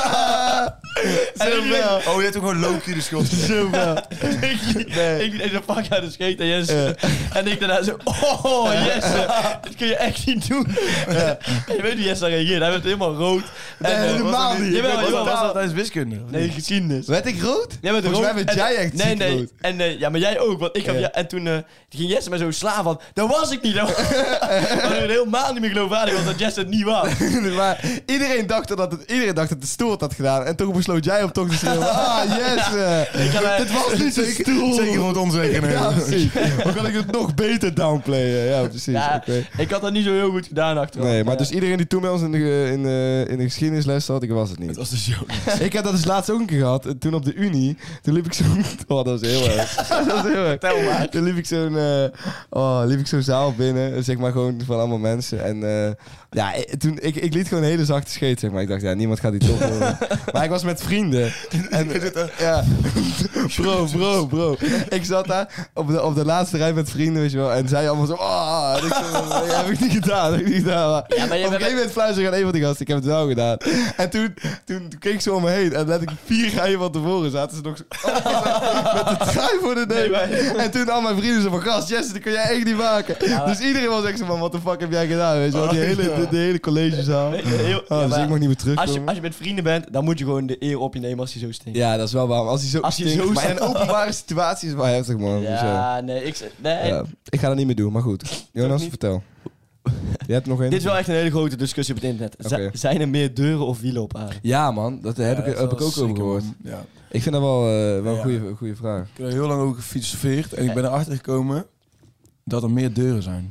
En ik liet- Oh, je hebt ook gewoon Loki de schuld. Zo wel. ik liet Nee. ik liet even pak uit de scheet en yes. Ja. En ik daarna zo, oh, yes! Dat kun je echt niet doen. En je weet hoe Jess daar reageert. Hij werd helemaal rood. Nee, En, eh, helemaal was- niet. Jawel, Was jawel, dat- was was dat- dat tijdens wiskunde? of Nee, niet? geschiedenis. Werd ik rood? Jij bent Volgens rood. mij ben En- jij echt Nee, ziek nee. rood. En, uh, ja, maar jij ook. Want ik heb, Ja. ja, en toen uh, ging Jesse mij zo slaan van, dat was ik niet. Dat was ik helemaal niet meer geloofwaardig was dat Jesse het niet was. Maar iedereen dacht dat het, iedereen dacht dat de stoel het had gedaan. En toch besloot jij om toch te schreeuwen. Ah, yes! eh. Ik had, uh, Dit was niet de stoel. Zeker om het onzeker nemen. Ja, precies. Hoe kan ik het nog beter downplayen? Ja, precies. ja, Oké. ik had dat niet zo heel goed gedaan achteraf. Nee, maar Ja. dus iedereen die toen bij ons in de, in de, in de geschiedenisles zat, ik was het niet. Het was de show. Ik heb dat dus laatst ook een keer gehad. En toen op de Unie, toen liep ik zo... Oh, dat was heel erg. Dat was heel erg. Tel maar. Toen liep ik zo'n uh, oh, liep ik zo'n zaal binnen, zeg maar gewoon van allemaal mensen. En uh, ja, ik, toen, ik, ik liet gewoon een hele zachte scheet, zeg maar. Ik dacht, ja, niemand gaat die toch horen. Maar ik was met vrienden. En, ja, bro, bro, bro. Ik zat daar op de, op de laatste rij met vrienden, weet je wel. En zij allemaal zo, oh, en ik zo, nee, heb ik niet gedaan, heb ik niet gedaan. Maar Ja, maar je op een bent- gegeven moment fluisterde ik aan een van die gasten, ik heb het wel gedaan. En toen, toen keek ik zo om me heen en let ik vier rijen van tevoren zaten ze nog zo, met de trui voor de neus. Nee, maar- En toen al mijn vrienden zo van, gast, Jesse, dat kun jij echt niet maken. Ja, maar- Dus iedereen was echt zo van, wat de fuck heb jij gedaan, weet je wel. Die Oh, hele, ja. de, de hele collegezaal. Weet je, heel- Oh, ja, dus maar ik mag niet meer als, je, terugkomen. als je met vrienden bent, dan moet je gewoon de eer op je nemen als hij zo stinkt. Ja, dat is wel waar. Maar als hij zo Als hij stinkt, zo maar in een stinkt. openbare situatie is het wel heftig, man. Dus, ja. Ja, nee, ik, nee. Ja, ik ga dat niet meer doen, maar goed. Jonas, niet. vertel. Je hebt nog een? Dit is wel echt een hele grote discussie op het internet. Z- Oké. Zijn er meer deuren of wielen op aarde? Ja, man. Dat heb, Ja, ik, dat is heb ik wel ook over zeker, gehoord. man. Ja. Ik vind dat wel, eh, wel Ja. een goede, goede vraag. Ik heb er heel lang over gefilosofeerd en ik ben erachter gekomen dat er meer deuren zijn.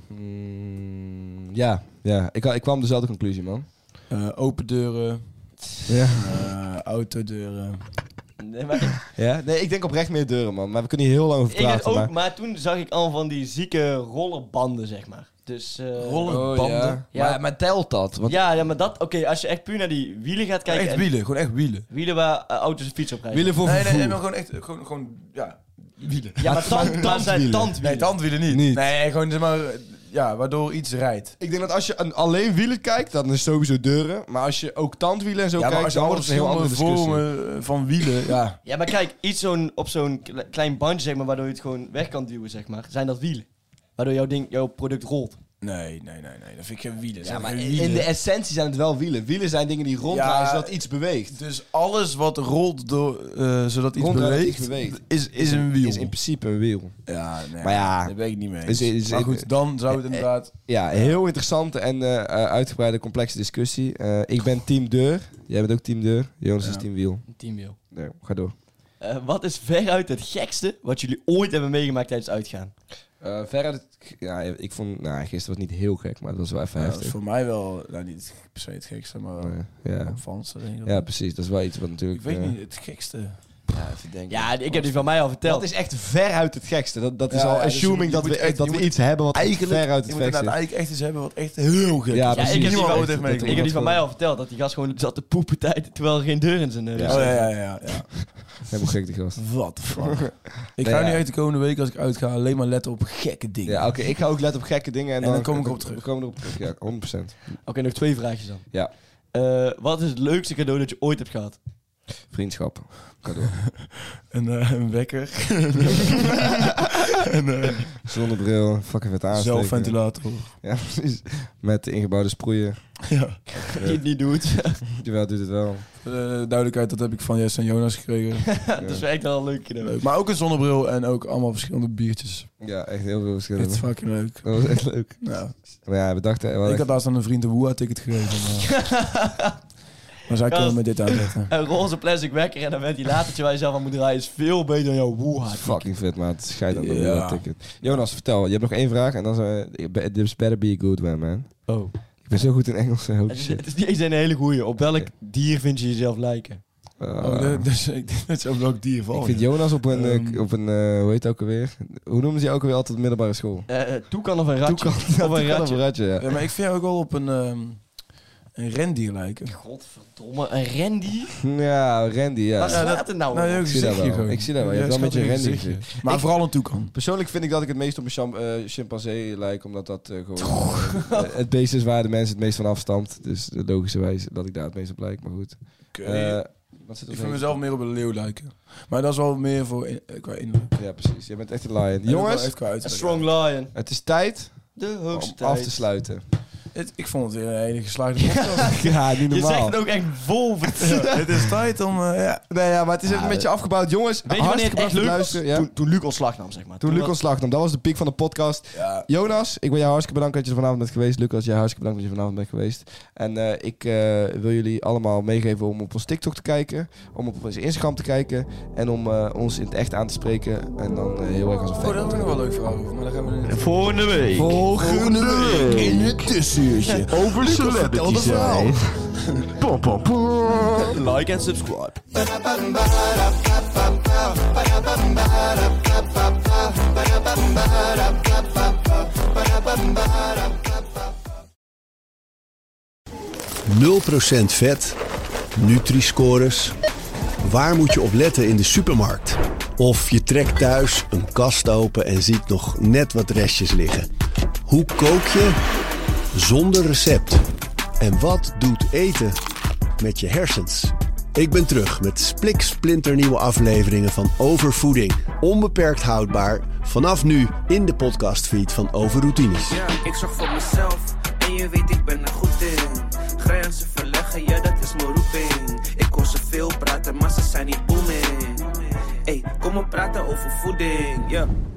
Mm, ja, ja. Ik, ik kwam op dezelfde conclusie, man. Uh, open deuren, Ja. uh, autodeuren. Nee, maar ja? Nee, ik denk oprecht meer deuren, man. Maar we kunnen hier heel lang over ik praten. het ook, maar... maar toen zag ik al van die zieke rollerbanden, zeg maar. Dus, eh, Rollen- Oh, ja. Ja. Maar, maar telt dat? Want Ja, ja, maar dat, oké, als je echt puur naar die wielen gaat kijken. Echt en wielen, gewoon echt wielen. wielen waar eh, auto's en fiets op rijden. wielen voor Nee, nee, vervoer. nee, maar gewoon echt, gewoon, gewoon ja, wielen. Ja, maar, Maar- tand, maar maar zijn tandwielen. tandwielen. Nee, tandwielen niet. Niet. Nee, gewoon zeg maar, ja, waardoor iets rijdt. Ik denk dat als je aan alleen wielen kijkt, dan is het sowieso deuren. Maar als je ook tandwielen en zo Ja, maar kijkt, als je dan alle wordt het een heel andere verschillende discussie. vormen van wielen, ja. Ja, maar kijk, iets zo'n, op zo'n kle- klein bandje, zeg maar, waardoor je het gewoon weg kan duwen, zeg maar. Zijn dat wielen? Waardoor jouw ding, jouw product rolt. Nee, nee, nee, nee. Dat vind ik geen wielen. Ja, Dat maar zijn in, geen wielen. in de essentie zijn het wel wielen. Wielen zijn dingen die ronddraaien Ja, zodat iets beweegt. Dus alles wat rolt door, uh, zodat iets Ronddraaien beweegt, iets beweegt. Is, is een wiel. Is in principe een wiel. Ja, nee, Maar ja, daar ben ik niet mee is- eens. is- maar goed, dan zou het eh, inderdaad... Ja, heel interessante en uh, uh, uitgebreide, complexe discussie. Uh, ik ben team deur. Jij bent ook team deur. Jonas Ja. is team wiel. Teamwiel. Nee, ga door. Uh, wat is veruit het gekste wat jullie ooit hebben meegemaakt tijdens uitgaan? Uh, verder, het, ja, ik vond, nou, gisteren was niet heel gek, maar het was wel even Ja, dat is heftig. voor mij wel, nou niet per se het gekste, maar wel Uh, ja. opvallendste. denk ik. ja, precies. Dat is wel iets wat natuurlijk... Ik weet uh, niet, het gekste. Ja, even denken. Ja, ik heb die van mij al verteld. Dat is echt veruit het gekste. Dat, dat is Ja, al ja, dus assuming je moet- dat je we, moet echt- dat je we moet iets hebben wat Eigenlijk, veruit je het moet gekste inderdaad is. eigenlijk echt iets hebben wat echt heel gek Ja, is. Ja, precies. ik heb die Niemand van, ooit heeft ik heb meegemaakt. die van mij al verteld, dat die gast gewoon zat te poepen tijd, terwijl er geen deur in zijn neus Ja. zat. Oh ja, ja, ja. ja. Helemaal gek, die gast. What the fuck. Ik Nee, ga ja. nu echt de komende week als ik uitga alleen maar letten op gekke dingen. Ja, oké. Ik ga ook letten op gekke dingen. En, En dan kom ik erop terug. We komen erop terug, ja. honderd procent. Oké, nog twee vraagjes dan. Ja. Uh, wat is het leukste cadeau dat je ooit hebt gehad? Vriendschap. Ga door. Een, uh, een wekker. en uh, Zonnebril. Fucking vet aansteken. zelfventilator. Ja, precies. Met de ingebouwde sproeier. Ja. Die het niet doet. Jawel, doet het wel. Uh, duidelijkheid, dat heb ik van Jess en Jonas gekregen. Dat is echt wel een leuk cadeau. Leuk. Maar ook een zonnebril en ook allemaal verschillende biertjes. Ja, echt heel veel verschillen. Echt fucking leuk. Dat was echt leuk. Ja. Maar ja, we dachten... we Ik echt- had laatst aan een vriend een Woeha-ticket gegeven. Maar, maar zij kunnen met dit aanzetten. Een roze plastic wekker en een ventilatortje waar je zelf aan moet draaien is veel beter dan jouw woeha. Fucking vet, maat. Scheid aan Ja. dat ticket. Jonas, vertel. Je hebt nog één vraag en dan zijn we... This better be a good one, man. Oh. Ik ben zo goed in Engels. Holy Het is, shit. het is niet eens een hele goeie. Op welk dier vind je jezelf lijken? Uh, Oh, dat, dus, ik denk dat je op welk dier valt. ik vind Jonas op een... eh, Ehm. op een uh, hoe heet het ook alweer? Hoe noemden ze je ook alweer altijd op de middelbare school? Uh, toekan of een ratje? Toekan. Of een Toekan of ratje? een ratje, ja. Ja, maar ik vind jou ook wel op een, um, een rendier lijken. Godverdomme, een rendier? Ja, Randy, ja. Waar Ja, staat dat- het nou? Nou, op? je Ik zie dat gezichtje wel. gewoon. Ik zie dat wel. Je Ja, hebt wel een beetje schattig een rendier gezichtje. Maar Ik- vooral een toekan. Persoonlijk vind ik dat ik het meest op een cham- eh, chimpansee lijk, omdat dat eh, gewoon eh, het beest is waar de mens het meest van afstamt. Dus uh, logischerwijs dat ik daar het meest op lijk, maar goed. Eh, wat zit er Ik zo? vind mezelf meer op een leeuw lijken. Maar dat is wel meer voor in, eh, qua innerlijk. Ja, precies. Je bent echt een lion. En ook wel Jongens, echt qua Een uiterlijk. strong lion. het is tijd De om hoogste af tijd. te sluiten. Het, ik vond het weer een hele geslaagde podcast. Ja, niet Je normaal. zegt het ook echt vol vertrouwen. Het is tijd om... uh, ja. Nee, ja, maar het is even Ja, een beetje afgebouwd. Jongens, Weet je wanneer het hartstikke echt bedankt voor leuk het was? luisteren. Ja? Toen, toen Luc ontslag nam, zeg maar. Toen Luc was- ontslag nam. Dat was de piek van de podcast. Ja. Jonas, ik wil jou hartstikke bedanken dat je er vanavond bent geweest. Lucas, jij hartstikke bedankt dat je vanavond bent geweest. En uh, ik uh, wil jullie allemaal meegeven om op ons TikTok te kijken. Om op onze Instagram te kijken. En om uh, ons in het echt aan te spreken. En dan uh, heel erg als een Oh, fan. daar hebben we nog wel leuk verhaal over. Maar daar gaan we niet... Volgende week. Volgende week in het tussenuurtje. over celebrities zijn. Pom, pom, pom. Like en subscribe. nul procent vet, Nutri-scores. Waar moet je op letten in de supermarkt? Of je trekt thuis een kast open en ziet nog net wat restjes liggen. Hoe kook je zonder recept? En wat doet eten met je hersens? Ik ben terug met spliksplinternieuwe afleveringen van Overvoeding. Onbeperkt houdbaar, vanaf nu in de podcastfeed van Overroutines. Ja, ik zorg voor mezelf en je weet ik ben er goed in. Grenzen verleggen, ja dat is mijn roeping. Ik hoor ze veel praten, maar ze zijn niet booming. Ey, kom op praten over voeding, ja.